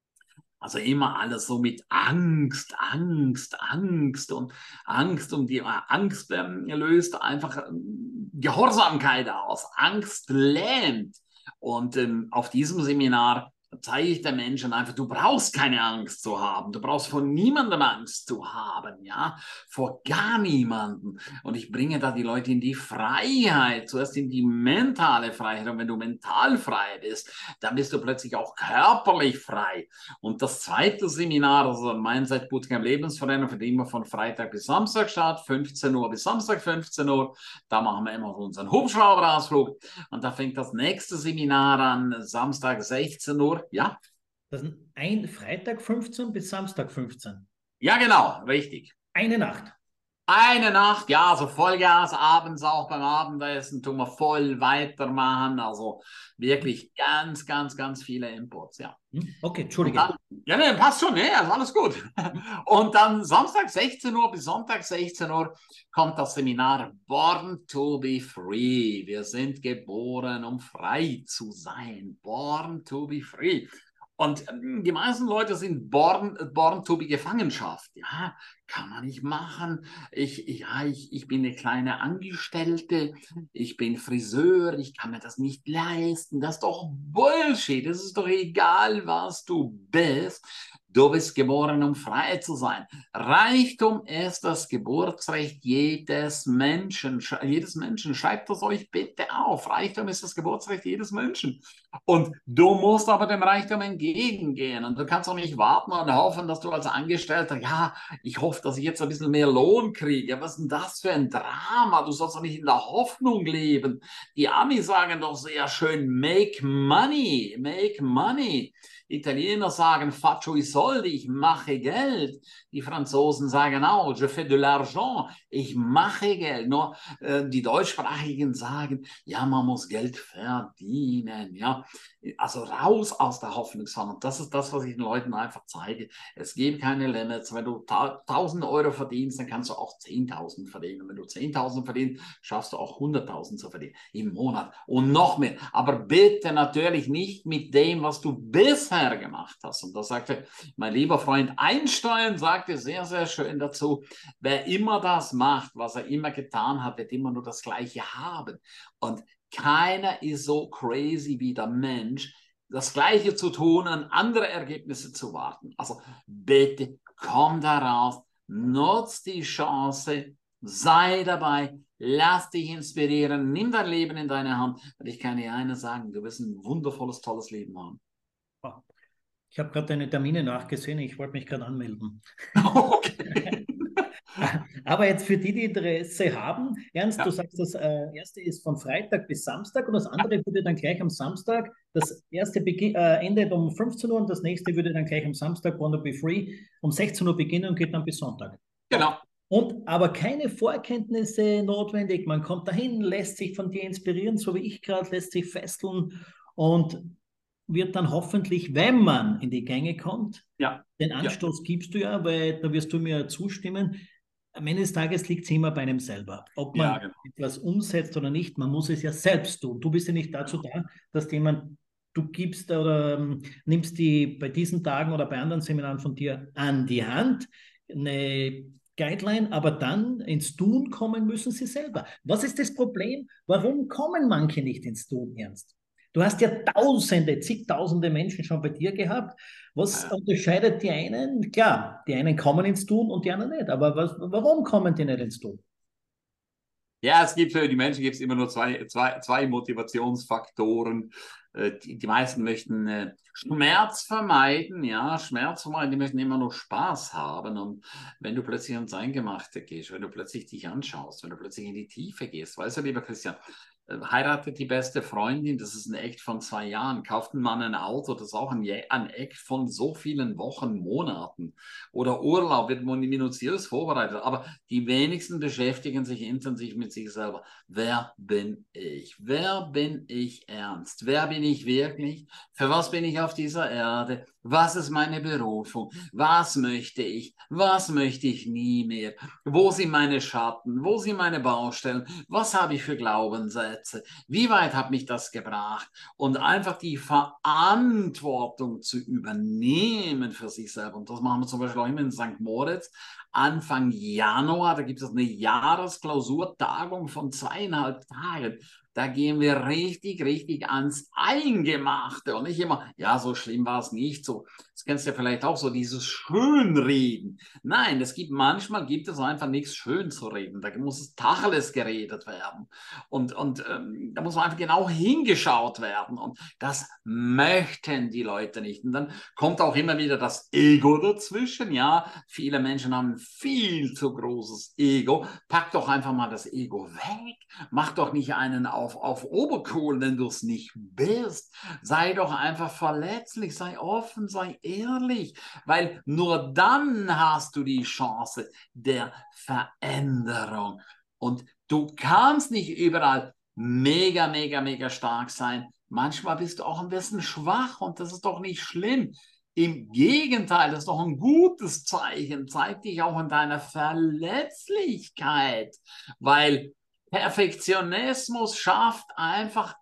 Also immer alles so mit Angst, Angst, Angst und Angst und die Angst ähm, löst einfach ähm, Gehorsamkeit aus. Angst lähmt. Und ähm, auf diesem Seminar zeige ich den Menschen einfach, du brauchst keine Angst zu haben. Du brauchst vor niemandem Angst zu haben, ja, vor gar niemandem. Und ich bringe da die Leute in die Freiheit, zuerst in die mentale Freiheit. Und wenn du mental frei bist, dann bist du plötzlich auch körperlich frei. Und das zweite Seminar, also Mindset Bootcamp Lebensveränderung, findet immer von Freitag bis Samstag statt, fünfzehn Uhr bis Samstag fünfzehn Uhr. Da machen wir immer unseren Hubschrauberausflug. Und da fängt das nächste Seminar an, Samstag sechzehn Uhr. Ja. Das ist ein Freitag fünfzehn bis Samstag fünfzehn. Ja, genau, richtig. Eine Nacht. Eine Nacht, ja, also Vollgas, abends auch beim Abendessen tun wir voll weitermachen. Also wirklich ganz, ganz, ganz viele Inputs, ja. Okay, Entschuldige. Dann, ja, ne, passt schon, ne, also alles gut. Und dann Samstag sechzehn Uhr bis Sonntag sechzehn Uhr kommt das Seminar Born to be Free. Wir sind geboren, um frei zu sein. Born to be Free. Und die meisten Leute sind born, born to be Gefangenschaft. Ja, kann man nicht machen. Ich, ja, ich, ich bin eine kleine Angestellte. Ich bin Friseur. Ich kann mir das nicht leisten. Das ist doch Bullshit. Es ist doch egal, was du bist. Du bist geboren, um frei zu sein. Reichtum ist das Geburtsrecht jedes Menschen. Jedes Menschen. Schreibt das euch bitte auf. Reichtum ist das Geburtsrecht jedes Menschen. Und du musst aber dem Reichtum entgegengehen. Und du kannst auch nicht warten und hoffen, dass du als Angestellter, ja, ich hoffe, dass ich jetzt ein bisschen mehr Lohn kriege. Was ist denn das für ein Drama? Du sollst doch nicht in der Hoffnung leben. Die Amis sagen doch sehr schön, make money, make money. Italiener sagen faccio i soldi, ich mache Geld. Die Franzosen sagen auch, je fais de l'argent, ich mache Geld. Nur äh, die Deutschsprachigen sagen, ja, man muss Geld verdienen. Ja, also raus aus der Hoffnungsfahne. Und das ist das, was ich den Leuten einfach zeige. Es gibt keine Limits. Wenn du tausend Euro verdienst, dann kannst du auch zehntausend verdienen. Und wenn du zehntausend verdienst, schaffst du auch hunderttausend zu verdienen im Monat und noch mehr. Aber bitte natürlich nicht mit dem, was du bisher gemacht hast. Und da sagte mein lieber Freund Einstein, sagte sehr, sehr schön dazu, wer immer das macht, was er immer getan hat, wird immer nur das Gleiche haben. Und keiner ist so crazy wie der Mensch, das Gleiche zu tun, an andere Ergebnisse zu warten. Also bitte komm da raus, nutz die Chance, sei dabei, lass dich inspirieren, nimm dein Leben in deine Hand. Und ich kann dir eines sagen, du wirst ein wundervolles, tolles Leben haben. Ich habe gerade deine Termine nachgesehen, ich wollte mich gerade anmelden. Okay. Aber jetzt für die, die Interesse haben, Ernst, Ja. du sagst, das äh, erste ist von Freitag bis Samstag und das andere würde dann gleich am Samstag, das erste beginn, äh, endet um fünfzehn Uhr und das nächste würde dann gleich am Samstag, Wanna Be Free, um sechzehn Uhr beginnen und geht dann bis Sonntag. Genau. Und aber keine Vorkenntnisse notwendig. Man kommt dahin, lässt sich von dir inspirieren, so wie ich gerade, lässt sich fesseln und wird dann hoffentlich, wenn man in die Gänge kommt, Ja. den Ja. Anstoß gibst du ja, weil da wirst du mir zustimmen. Am Ende des Tages liegt es immer bei einem selber. Ob man Ja, genau. etwas umsetzt oder nicht, man muss es ja selbst tun. Du bist ja nicht dazu da, dass jemand, du gibst oder ähm, nimmst die bei diesen Tagen oder bei anderen Seminaren von dir an die Hand, eine Guideline, aber dann ins Tun kommen müssen sie selber. Was ist das Problem? Warum kommen manche nicht ins Tun, Ernst? Du hast ja Tausende, zigtausende Menschen schon bei dir gehabt. Was Ja. unterscheidet die einen? Klar, die einen kommen ins Tun und die anderen nicht. Aber was, warum kommen die nicht ins Tun? Ja, es gibt für die Menschen gibt es immer nur zwei, zwei, zwei Motivationsfaktoren. Äh, Die, die meisten möchten äh, Schmerz vermeiden, ja, Schmerz vermeiden, die möchten immer nur Spaß haben. Und wenn du plötzlich ans Eingemachte gehst, wenn du plötzlich dich anschaust, wenn du plötzlich in die Tiefe gehst, weißt du, lieber Christian, äh, heiratet die beste Freundin, das ist ein Act von zwei Jahren, kauft ein Mann ein Auto, das ist auch ein, ein Act von so vielen Wochen, Monaten. Oder Urlaub wird minutiös vorbereitet, aber die wenigsten beschäftigen sich intensiv mit sich selber. Wer bin ich? Wer bin ich ernst? Wer bin ich wirklich? Für was bin ich auf dieser Erde? Was ist meine Berufung? Was möchte ich? Was möchte ich nie mehr? Wo sind meine Schatten? Wo sind meine Baustellen? Was habe ich für Glaubenssätze? Wie weit hat mich das gebracht? Und einfach die Verantwortung zu übernehmen für sich selber. Und das machen wir zum Beispiel auch immer in Sankt Moritz. Anfang Januar, da gibt es eine Jahresklausurtagung von zweieinhalb Tagen. Da gehen wir richtig, richtig ans Eingemachte und nicht immer, ja, so schlimm war es nicht. So, das kennst du ja vielleicht auch so, dieses Schönreden. Nein, es gibt manchmal gibt es einfach nichts schön zu reden. Da muss es Tacheles geredet werden. Und, und ähm, da muss man einfach genau hingeschaut werden. Und das möchten die Leute nicht. Und dann kommt auch immer wieder das Ego dazwischen. Ja, viele Menschen haben ein viel zu großes Ego. Pack doch einfach mal das Ego weg. Mach doch nicht einen auf, auf Oberkohl, wenn du es nicht bist. Sei doch einfach verletzlich, sei offen, sei ehrlich, weil nur dann hast du die Chance der Veränderung. Und du kannst nicht überall mega, mega, mega stark sein. Manchmal bist du auch ein bisschen schwach und das ist doch nicht schlimm. Im Gegenteil, das ist doch ein gutes Zeichen. Zeig dich auch in deiner Verletzlichkeit, weil Perfektionismus schafft einfach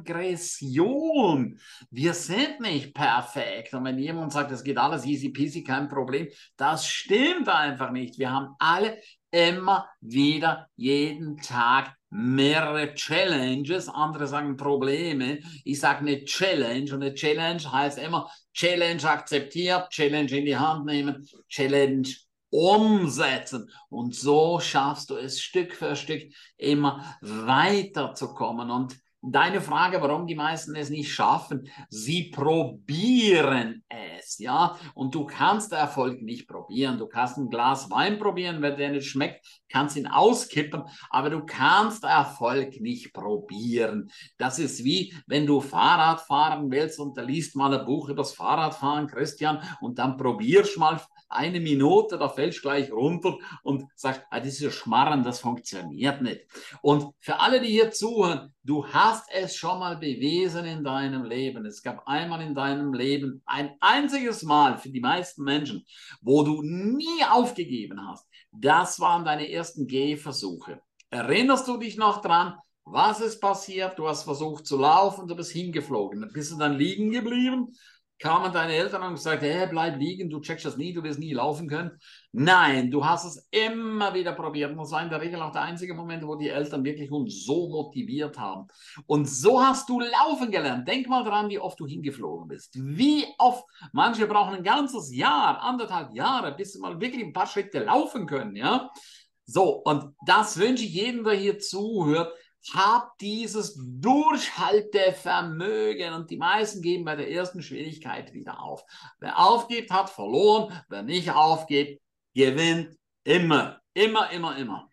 Aggression. Wir sind nicht perfekt. Und wenn jemand sagt, es geht alles easy peasy, kein Problem, das stimmt einfach nicht. Wir haben alle immer wieder jeden Tag mehrere Challenges, andere sagen Probleme. Ich sage eine Challenge und eine Challenge heißt immer Challenge akzeptiert, Challenge in die Hand nehmen, Challenge umsetzen. Und so schaffst du es Stück für Stück immer weiterzukommen. Und deine Frage, warum die meisten es nicht schaffen, sie probieren es, ja, und du kannst Erfolg nicht probieren. Du kannst ein Glas Wein probieren, wenn der nicht schmeckt, kannst ihn auskippen, aber du kannst Erfolg nicht probieren. Das ist wie, wenn du Fahrrad fahren willst und da liest mal ein Buch über das Fahrradfahren, Christian, und dann probierst mal eine Minute, da fällst du gleich runter und sagst, ah, das ist ja Schmarren, das funktioniert nicht. Und für alle, die hier zuhören, du hast es schon mal bewiesen in deinem Leben. Es gab einmal in deinem Leben ein einziges Mal für die meisten Menschen, wo du nie aufgegeben hast. Das waren deine ersten Gehversuche. Erinnerst du dich noch dran? Was ist passiert? Du hast versucht zu laufen, du bist hingeflogen. Dann bist du dann liegen geblieben. Kamen deine Eltern und gesagt, hey, bleib liegen, du checkst das nie, du wirst nie laufen können. Nein, du hast es immer wieder probiert. Und das war in der Regel auch der einzige Moment, wo die Eltern wirklich uns so motiviert haben. Und so hast du laufen gelernt. Denk mal dran, wie oft du hingeflogen bist. Wie oft. Manche brauchen ein ganzes Jahr, anderthalb Jahre, bis sie mal wirklich ein paar Schritte laufen können. Ja? So, und das wünsche ich jedem, der hier zuhört. Hab dieses Durchhaltevermögen und die meisten geben bei der ersten Schwierigkeit wieder auf. Wer aufgibt, hat verloren. Wer nicht aufgibt, gewinnt immer. Immer, immer, immer.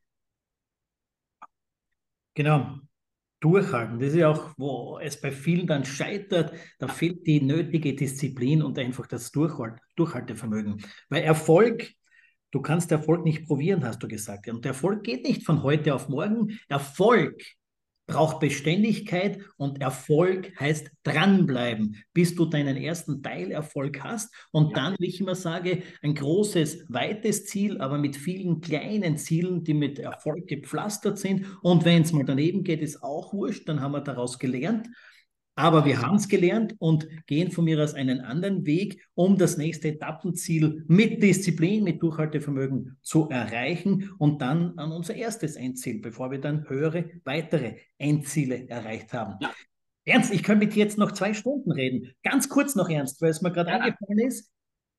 Genau. Durchhalten. Das ist ja auch, wo es bei vielen dann scheitert. Da fehlt die nötige Disziplin und einfach das Durchhalt Durchhaltevermögen. Weil Erfolg, du kannst Erfolg nicht probieren, hast du gesagt. Und Erfolg geht nicht von heute auf morgen. Erfolg braucht Beständigkeit und Erfolg heißt dranbleiben, bis du deinen ersten Teilerfolg hast und ja. Dann, wie ich immer sage, ein großes, weites Ziel, aber mit vielen kleinen Zielen, die mit Erfolg gepflastert sind. Und wenn es mal daneben geht, ist auch wurscht, dann haben wir daraus gelernt. Aber wir haben es gelernt und gehen von mir aus einen anderen Weg, um das nächste Etappenziel mit Disziplin, mit Durchhaltevermögen zu erreichen und dann an unser erstes Endziel, bevor wir dann höhere, weitere Endziele erreicht haben. Ja. Ernst, ich könnte mit dir jetzt noch zwei Stunden reden. Ganz kurz noch, Ernst, weil es mir gerade ja. eingefallen ist.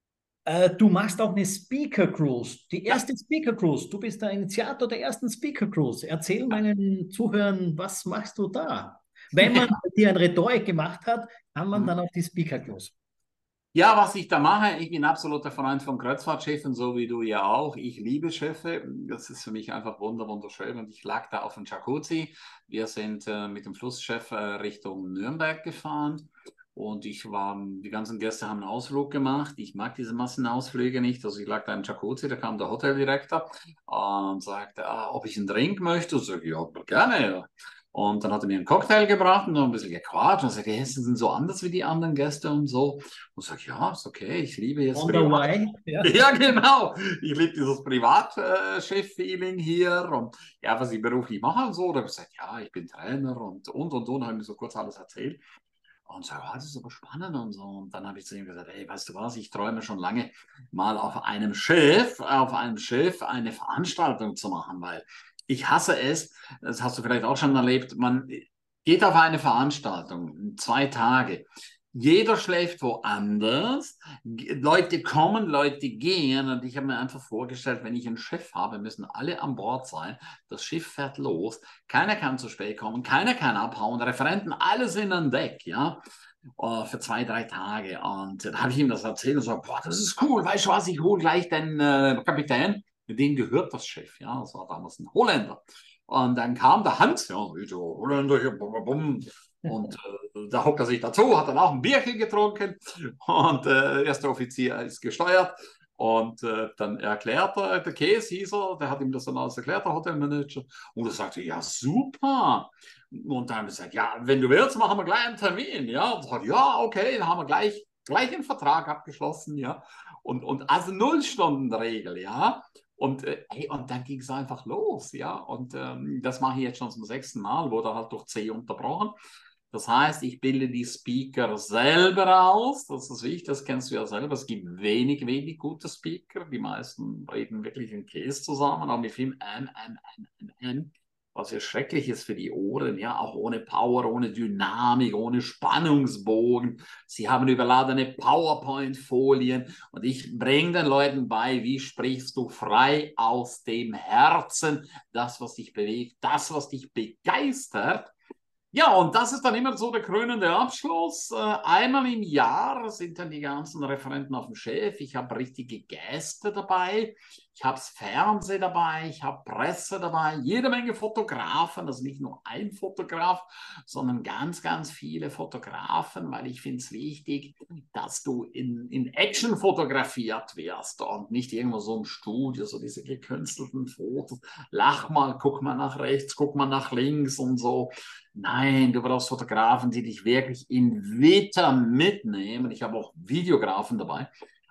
Äh, du machst auch eine Speaker Cruise, die erste ja. Speaker Cruise. Du bist der Initiator der ersten Speaker Cruise. Erzähl ja. meinen Zuhörern, was machst du da? Wenn man dir eine Rhetorik gemacht hat, kann man dann auf die Speaker Cruise. Ja, was ich da mache, ich bin absoluter Freund von Kreuzfahrtschiffen, so wie du ja auch. Ich liebe Schiffe. Das ist für mich einfach wunderschön. Und ich lag da auf dem Jacuzzi. Wir sind äh, mit dem Flussschiff äh, Richtung Nürnberg gefahren. Und ich war, die ganzen Gäste haben einen Ausflug gemacht. Ich mag diese Massenausflüge nicht. Also ich lag da im Jacuzzi, da kam der Hoteldirektor und sagte, ah, ob ich einen Drink möchte. Und ich sage, ja, gerne. Und dann hat er mir einen Cocktail gebracht und noch ein bisschen gequatscht und sagte, die Gäste sind so anders wie die anderen Gäste und so. Und ich sage, ja, ist okay, ich liebe jetzt On Privat. The way. Ja. ja, genau. Ich liebe dieses Privatschiff-Feeling hier und ja, was ich beruflich mache und so. Da habe ich gesagt, ja, ich bin Trainer und und und und, habe mir so kurz alles erzählt. Und so, ja, das ist aber spannend und so. Und dann habe ich zu ihm gesagt, hey, weißt du was, ich träume schon lange mal auf einem Schiff, auf einem Schiff eine Veranstaltung zu machen, weil ich hasse es, das hast du vielleicht auch schon erlebt, man geht auf eine Veranstaltung, zwei Tage, jeder schläft woanders, Leute kommen, Leute gehen und ich habe mir einfach vorgestellt, wenn ich ein Schiff habe, müssen alle an Bord sein, das Schiff fährt los, keiner kann zu spät kommen, keiner kann abhauen, Referenten, alle sind an Deck, ja, für zwei, drei Tage und dann habe ich ihm das erzählt und so, boah, das ist cool, weißt du was, ich hole gleich den äh, Kapitän, mit dem gehört das Schiff, ja, das war damals ein Holländer. Und dann kam der Hans, ja, so Holländer hier, bum, bum, und äh, da hockt er sich dazu, hat dann auch ein Bierchen getrunken und äh, der erste Offizier ist gesteuert und äh, dann erklärt er, der Käse hieß er, der hat ihm das dann alles erklärt, der Hotelmanager, und er sagte, ja, super. Und dann haben wir gesagt, ja, wenn du willst, machen wir gleich einen Termin, ja, und sagt, ja, okay, dann haben wir gleich, gleich einen Vertrag abgeschlossen, ja, und, und also Null-Stunden-Regel, ja. Und, äh, hey, und dann ging es einfach los, ja. Und ähm, das mache ich jetzt schon zum sechsten Mal, wurde halt durch C unterbrochen. Das heißt, ich bilde die Speaker selber aus. Das ist wichtig, das kennst du ja selber. Es gibt wenig, wenig gute Speaker. Die meisten reden wirklich in Käse zusammen, auch mit viel M, M, M, M, M. Was ja schrecklich ist für die Ohren, ja, auch ohne Power, ohne Dynamik, ohne Spannungsbogen. Sie haben überladene PowerPoint-Folien und ich bringe den Leuten bei, wie sprichst du frei aus dem Herzen, das, was dich bewegt, das, was dich begeistert. Ja, und das ist dann immer so der krönende Abschluss. Äh, einmal im Jahr sind dann die ganzen Referenten auf dem Schiff. Ich habe richtige Gäste dabei. Ich habe das Fernsehen dabei. Ich habe Presse dabei. Jede Menge Fotografen. Also nicht nur ein Fotograf, sondern ganz, ganz viele Fotografen, weil ich finde es wichtig, dass du in, in Action fotografiert wirst und nicht irgendwo so im Studio, so diese gekünstelten Fotos. Lach mal, guck mal nach rechts, guck mal nach links und so. Nein, du brauchst Fotografen, die dich wirklich in Witter mitnehmen. Ich habe auch Videografen dabei.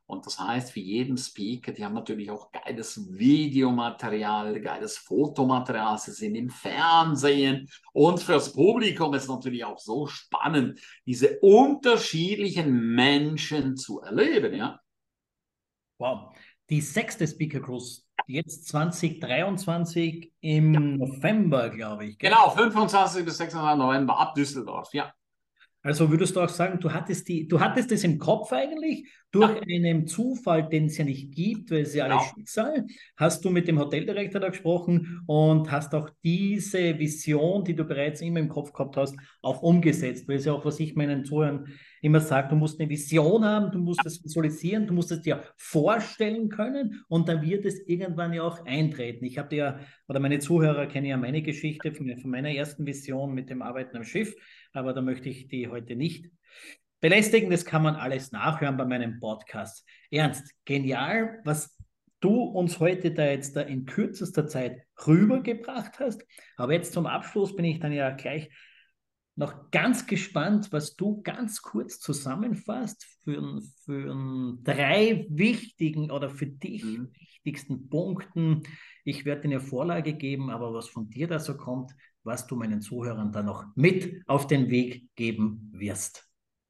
Und das heißt, für jeden Speaker, die haben natürlich auch geiles Videomaterial, geiles Fotomaterial, sie sind im Fernsehen. Und fürs Publikum ist natürlich auch so spannend, diese unterschiedlichen Menschen zu erleben, ja. Wow. Die sechste Speaker Cruise, jetzt zwanzig dreiundzwanzig im ja. November, glaube ich. Gell? Genau, fünfundzwanzigsten bis sechsundzwanzigsten November ab Düsseldorf, ja. Also würdest du auch sagen, du hattest die, du hattest es im Kopf eigentlich, durch ja. einen Zufall, den es ja nicht gibt, weil es ja alles genau. Schicksal, hast du mit dem Hoteldirektor da gesprochen und hast auch diese Vision, die du bereits immer im Kopf gehabt hast, auch umgesetzt. Weil es ja auch, was ich meinen Zuhörern immer sage, du musst eine Vision haben, du musst es visualisieren, du musst es dir vorstellen können und dann wird es irgendwann ja auch eintreten. Ich habe ja, oder meine Zuhörer kennen ja meine Geschichte von, von meiner ersten Vision mit dem Arbeiten am Schiff, aber da möchte ich die heute nicht belästigen. Das kann man alles nachhören bei meinem Podcast. Ernst, genial, was du uns heute da jetzt da in kürzester Zeit rübergebracht hast. Aber jetzt zum Abschluss bin ich dann ja gleich noch ganz gespannt, was du ganz kurz zusammenfasst für, für drei wichtigen oder für dich mhm. wichtigsten Punkten. Ich werde dir eine Vorlage geben, aber was von dir da so kommt, was du meinen Zuhörern da noch mit auf den Weg geben wirst.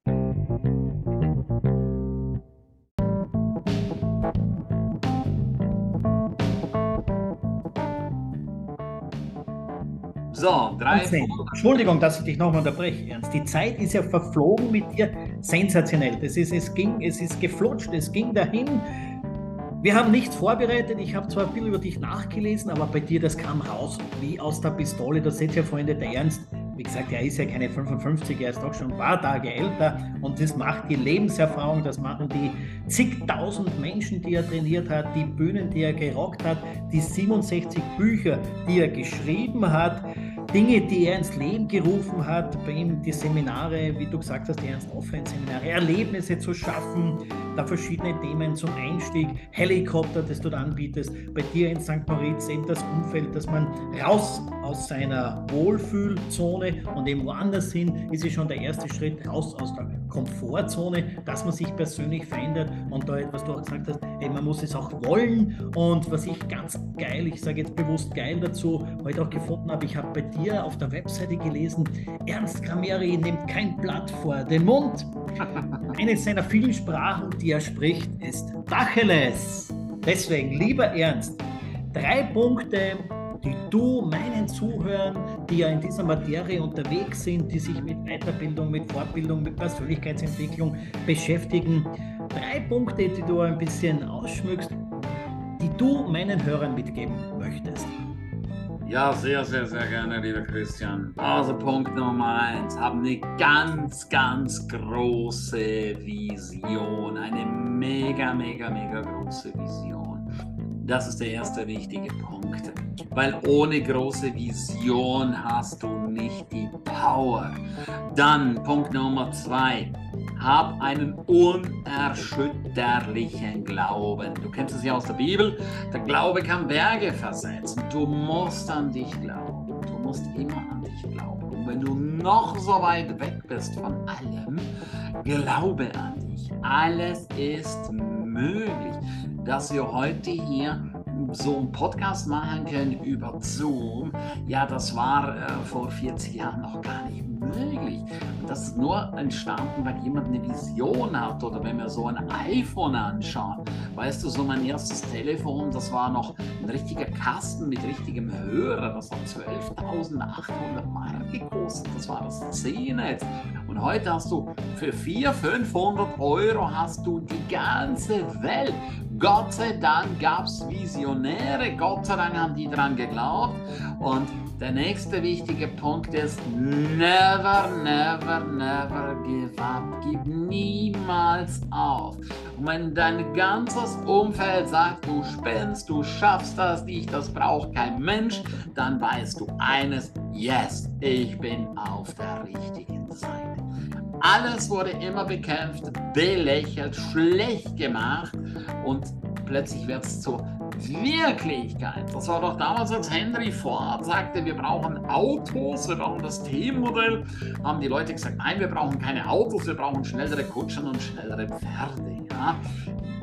So, drei. Entschuldigung, dass ich dich nochmal unterbreche, Ernst. Die Zeit ist ja verflogen mit dir sensationell. Das ist, es ging, es ist geflutscht, es ging dahin. Wir haben nichts vorbereitet. Ich habe zwar ein bisschen über dich nachgelesen, aber bei dir, das kam raus wie aus der Pistole. Das seht ihr, Freunde, der Ernst. Wie gesagt, er ist ja keine fünfundfünfzig, er ist doch schon ein paar Tage älter und das macht die Lebenserfahrung, das machen die zigtausend Menschen, die er trainiert hat, die Bühnen, die er gerockt hat, die siebenundsechzig Bücher, die er geschrieben hat, Dinge, die er ins Leben gerufen hat, bei ihm die Seminare, wie du gesagt hast, die Ernst-Offenseminare, Erlebnisse zu schaffen, da verschiedene Themen zum Einstieg, Helikopter, das du da anbietest, bei dir in Sankt Moritz eben das Umfeld, dass man raus aus seiner Wohlfühlzone und eben woanders hin, ist ja schon der erste Schritt raus aus der Komfortzone, dass man sich persönlich verändert und da etwas, du auch gesagt hast, ey, man muss es auch wollen und was ich ganz geil, ich sage jetzt bewusst geil dazu, heute auch gefunden habe, ich habe bei dir auf der Webseite gelesen, Ernst Cameri nimmt kein Blatt vor den Mund. Eine seiner vielen Sprachen, die er spricht, ist Tacheles. Deswegen, lieber Ernst, drei Punkte, die du meinen Zuhörern, die ja in dieser Materie unterwegs sind, die sich mit Weiterbildung, mit Fortbildung, mit Persönlichkeitsentwicklung beschäftigen, drei Punkte, die du ein bisschen ausschmückst, die du meinen Hörern mitgeben möchtest. Ja, sehr, sehr, sehr gerne, lieber Christian. Also Punkt Nummer eins, haben eine ganz, ganz große Vision, eine mega, mega, mega große Vision. Das ist der erste wichtige Punkt, weil ohne große Vision hast du nicht die Power. Dann Punkt Nummer zwei. Hab einen unerschütterlichen Glauben. Du kennst es ja aus der Bibel. Der Glaube kann Berge versetzen. Du musst an dich glauben. Du musst immer an dich glauben. Und wenn du noch so weit weg bist von allem, glaube an dich. Alles ist möglich. Dass wir heute hier so einen Podcast machen können über Zoom, ja, das war äh, vor vierzig Jahren noch gar nicht möglich. Und das ist nur entstanden, weil jemand eine Vision hat oder wenn wir so ein iPhone anschauen. Weißt du, so mein erstes Telefon, das war noch ein richtiger Kasten mit richtigem Hörer. Das hat zwölftausendachthundert Mark gekostet. Das war das C-Netz. Und heute hast du für vierhundert, fünfhundert Euro hast du die ganze Welt. Gott sei Dank gab es Visionäre, Gott sei Dank haben die dran geglaubt. Und der nächste wichtige Punkt ist, never, never, never give up. Gib niemals auf. Und wenn dein ganzes Umfeld sagt, du spinnst, du schaffst das nicht, das braucht kein Mensch, dann weißt du eines, yes, ich bin auf der richtigen Seite. Alles wurde immer bekämpft, belächelt, schlecht gemacht und plötzlich wird es zur Wirklichkeit. Das war doch damals, als Henry Ford sagte, wir brauchen Autos, wir brauchen das T-Modell, haben die Leute gesagt, nein, wir brauchen keine Autos, wir brauchen schnellere Kutschen und schnellere Pferde. Ja?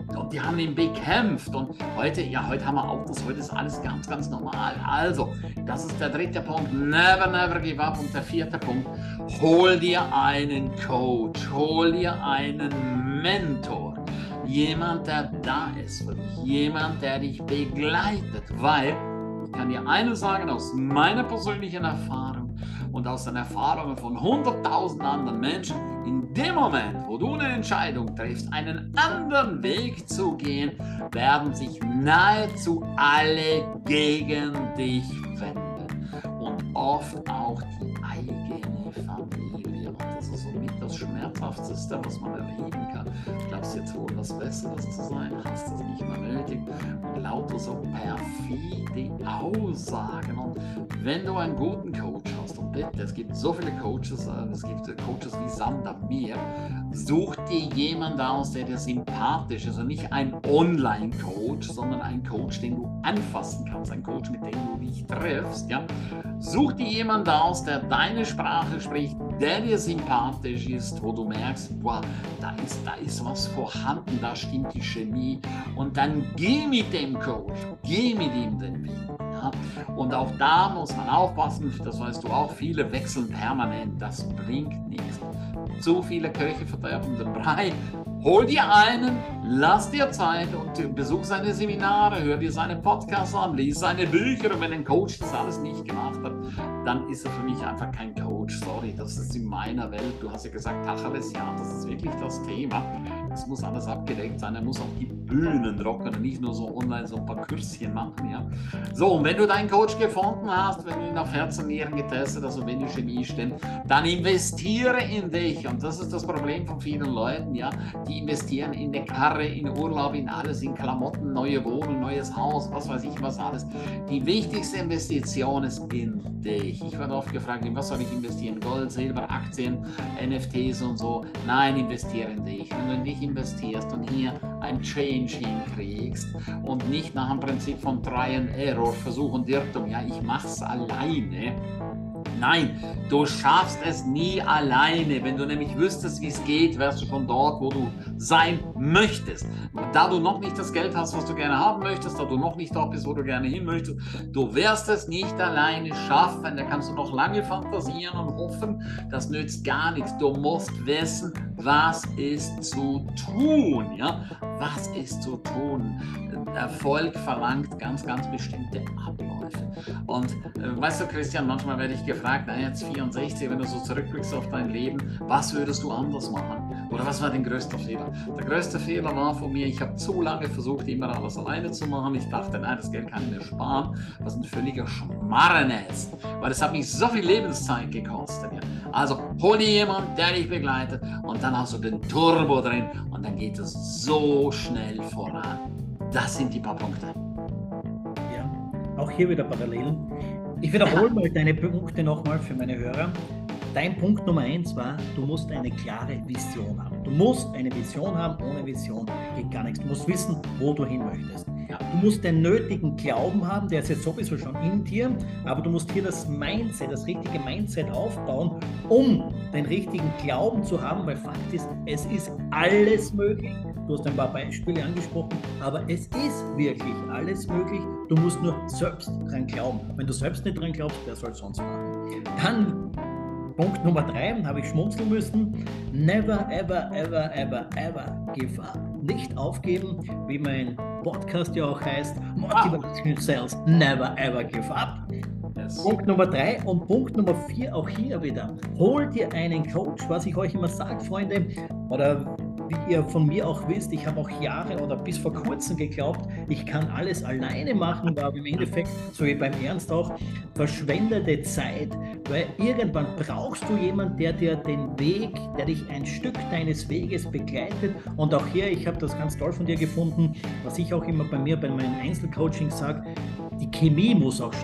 und die haben ihn bekämpft. Und heute, ja, heute haben wir Autos, heute ist alles ganz, ganz normal. Also, das ist der dritte Punkt, never, never give up. Und der vierte Punkt, hol dir einen Coach, hol dir einen Mentor. Jemand, der da ist für dich, jemand, der dich begleitet, weil ich kann dir eines sagen aus meiner persönlichen Erfahrung und aus den Erfahrungen von hunderttausend anderen Menschen, in dem Moment, wo du eine Entscheidung triffst, einen anderen Weg zu gehen, werden sich nahezu alle gegen dich wenden und oft auch die eigene Familie. Und das ist somit das Schmerzhafteste, was man erleben kann. Glaubst du jetzt wohl was Besseres zu sein? Hast du es nicht mehr nötig? Und lauter so perfide Aussagen. Und wenn du einen guten Coach hast, und bitte, es gibt so viele Coaches, es gibt Coaches wie Sand am Meer, such dir jemanden aus, der dir sympathisch ist. Also nicht ein Online-Coach, sondern ein Coach, den du anfassen kannst, ein Coach, mit dem du dich triffst. Ja? Such dir jemanden aus, der deine Sprache spricht, der dir sympathisch ist, wo du merkst, boah, da ist, da ist was vorhanden, da stimmt die Chemie. Und dann geh mit dem Coach, geh mit ihm den Weg. Ja? Und auch da muss man aufpassen, das weißt du auch, viele wechseln permanent, das bringt nichts. Zu viele Köche verderben den Brei. Hol dir einen, lass dir Zeit und besuch seine Seminare, hör dir seine Podcasts an, lies seine Bücher. Und wenn ein Coach das alles nicht gemacht hat, dann ist er für mich einfach kein Coach. Sorry, das ist in meiner Welt. Du hast ja gesagt, Tacheles, ja, das ist wirklich das Thema. Es muss alles abgedeckt sein. Er muss auch die Bühnen rocken und nicht nur so online so ein paar Kürschen machen. Ja. So, und wenn du deinen Coach gefunden hast, wenn du ihn auf Herz und Nieren getestet hast und wenn die Chemie stimmt, dann investiere in dich. Und das ist das Problem von vielen Leuten, ja. Die investieren in eine Karre, in Urlaub, in alles, in Klamotten, neue Wohnung, neues Haus, was weiß ich was alles. Die wichtigste Investition ist in dich. Ich werde oft gefragt, in was soll ich investieren? Gold, Silber, Aktien, N F Ts und so. Nein, investiere in dich. Wenn du in dich investierst und hier ein Change hinkriegst und nicht nach dem Prinzip von Try and Error, Versuch und Irrtum, ja, ich mach's alleine. Nein, du schaffst es nie alleine. Wenn du nämlich wüsstest, wie es geht, wärst du schon dort, wo du sein möchtest. Da du noch nicht das Geld hast, was du gerne haben möchtest, da du noch nicht dort bist, wo du gerne hin möchtest, du wirst es nicht alleine schaffen. Da kannst du noch lange fantasieren und hoffen, das nützt gar nichts. Du musst wissen, was ist zu tun. Ja? Was ist zu tun? Erfolg verlangt ganz, ganz bestimmte Abläufe. Und äh, weißt du, Christian, manchmal werde ich gefragt, na jetzt vierundsechzig, wenn du so zurückblickst auf dein Leben, was würdest du anders machen? Oder was war dein größter Fehler? Der größte Fehler war von mir, ich habe zu lange versucht, immer alles alleine zu machen. Ich dachte, nein, das Geld kann ich mir sparen, was ein völliger Schmarren ist. Weil es hat mich so viel Lebenszeit gekostet. Ja. Also hol dir jemanden, der dich begleitet und dann hast du den Turbo drin und dann geht es so schnell voran. Das sind die paar Punkte. Ja, auch hier wieder Parallelen. Ich wiederhole mal deine Punkte nochmal für meine Hörer. Dein Punkt Nummer eins war, du musst eine klare Vision haben. Du musst eine Vision haben, ohne Vision geht gar nichts. Du musst wissen, wo du hin möchtest. Ja. Du musst den nötigen Glauben haben, der ist jetzt sowieso schon in dir, aber du musst hier das Mindset, das richtige Mindset aufbauen, um den richtigen Glauben zu haben, weil Fakt ist, es ist alles möglich. Du hast ein paar Beispiele angesprochen, aber es ist wirklich alles möglich. Du musst nur selbst dran glauben. Wenn du selbst nicht dran glaubst, wer soll es sonst machen? Dann Punkt Nummer drei, habe ich schmunzeln müssen. Never, ever, ever, ever, ever give up. Nicht aufgeben, wie mein Podcast ja auch heißt. Motivation Sales, never, ever give up. Yes. Punkt Nummer drei und Punkt Nummer vier, auch hier wieder. Hol dir einen Coach, was ich euch immer sage, Freunde, oder wie ihr von mir auch wisst, ich habe auch Jahre oder bis vor kurzem geglaubt, ich kann alles alleine machen, aber im Endeffekt, so wie beim Ernst auch, verschwendete Zeit, weil irgendwann brauchst du jemanden, der dir den Weg, der dich ein Stück deines Weges begleitet. Und auch hier, ich habe das ganz toll von dir gefunden, was ich auch immer bei mir bei meinen Einzelcoachings sage, die Chemie muss auch stimmen.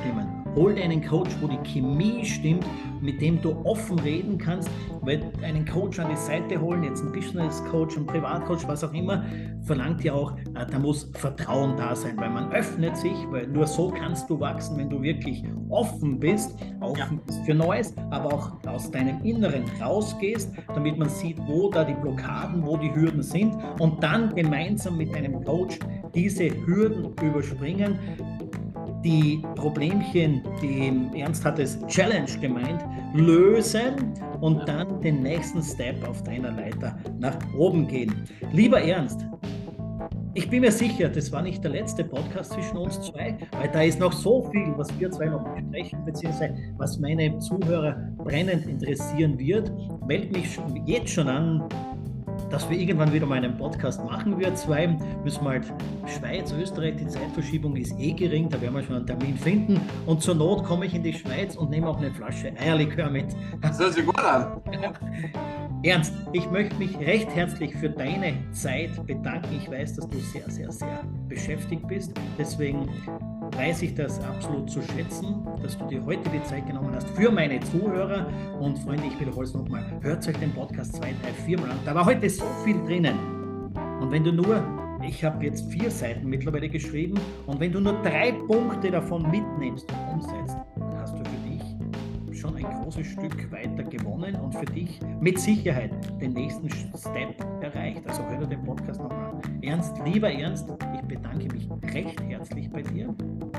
Hol dir einen Coach, wo die Chemie stimmt, mit dem du offen reden kannst, weil einen Coach an die Seite holen, jetzt einen Business Coach, einen Privatcoach, was auch immer, verlangt ja auch, da muss Vertrauen da sein, weil man öffnet sich, weil nur so kannst du wachsen, wenn du wirklich offen bist, offen bist für Neues, aber auch aus deinem Inneren rausgehst, damit man sieht, wo da die Blockaden, wo die Hürden sind und dann gemeinsam mit einem Coach diese Hürden überspringen, die Problemchen, die Ernst hat es Challenge gemeint, lösen und dann den nächsten Step auf deiner Leiter nach oben gehen. Lieber Ernst, ich bin mir sicher, das war nicht der letzte Podcast zwischen uns zwei, weil da ist noch so viel, was wir zwei noch besprechen, beziehungsweise was meine Zuhörer brennend interessieren wird. Meld mich jetzt schon an, dass wir irgendwann wieder mal einen Podcast machen, wir zwei. Müssen wir halt Schweiz, Österreich, die Zeitverschiebung ist eh gering, da werden wir schon einen Termin finden. Und zur Not komme ich in die Schweiz und nehme auch eine Flasche Eierlikör mit. Das hört sich gut an. Ernst, ich möchte mich recht herzlich für deine Zeit bedanken. Ich weiß, dass du sehr, sehr, sehr beschäftigt bist. Deswegen weiß ich das absolut zu schätzen, dass du dir heute die Zeit genommen hast für meine Zuhörer. Und Freunde, ich wiederhole es nochmal, hört euch den Podcast zwei, drei, vier Mal an. Da war heute so viel drinnen. Und wenn du nur, ich habe jetzt vier Seiten mittlerweile geschrieben, und wenn du nur drei Punkte davon mitnimmst und umsetzt, dann hast du für dich schon ein großes Stück weiter gewonnen und für dich mit Sicherheit den nächsten Step erreicht. Also hör dir den Podcast nochmal an. Ernst, lieber Ernst, ich bedanke mich recht herzlich bei dir.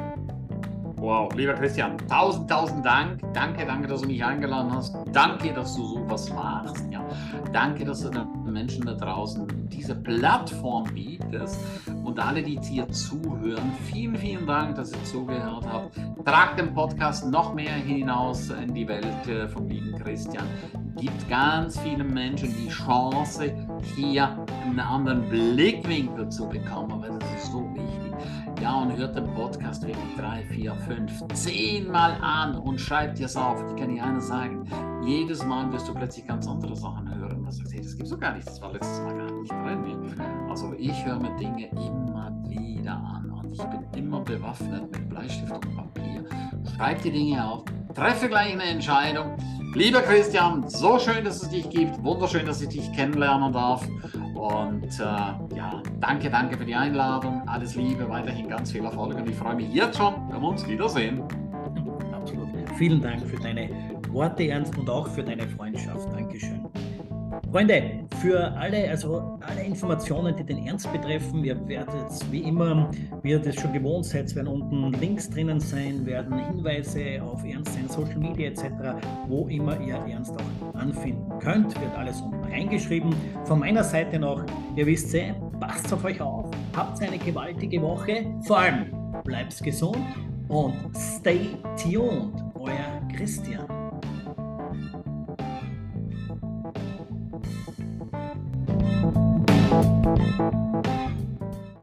Wow, lieber Christian, tausend, tausend Dank. Danke, danke, dass du mich eingeladen hast. Danke, dass du sowas machst. Ja. Danke, dass du den Menschen da draußen diese Plattform bietest und alle, die dir zuhören. Vielen, vielen Dank, dass ihr zugehört habt. Tragt den Podcast noch mehr hinaus in die Welt vom lieben Christian. Gibt ganz vielen Menschen die Chance, hier einen anderen Blickwinkel zu bekommen, weil das ist so wichtig. Ja, und hört den Podcast wirklich drei, vier, fünf, zehn Mal an und schreibt dir es auf. Ich kann dir eines sagen, jedes Mal wirst du plötzlich ganz andere Sachen hören. Und du sagst, hey, das gibt es doch gar nicht, das war letztes Mal gar nicht drin. Also ich höre mir Dinge immer wieder an und ich bin immer bewaffnet mit Bleistift und Papier. Schreib die Dinge auf, treffe gleich eine Entscheidung. Lieber Christian, so schön, dass es dich gibt, wunderschön, dass ich dich kennenlernen darf. Und äh, ja, danke, danke für die Einladung. Alles Liebe, weiterhin ganz viel Erfolg und ich freue mich jetzt schon, wenn wir uns wiedersehen. Absolut. Vielen Dank für deine Worte, Ernst, und auch für deine Freundschaft. Dankeschön. Freunde, für alle, also alle Informationen, die den Ernst betreffen, ihr werdet wie immer, wie ihr das schon gewohnt seid, werden unten Links drinnen sein, werden Hinweise auf Ernst, seine Social Media et cetera, wo immer ihr Ernst auch anfinden könnt, wird alles unten reingeschrieben. Von meiner Seite noch, ihr wisst eh, passt auf euch auf, habt eine gewaltige Woche, vor allem bleibt gesund und stay tuned, euer Christian.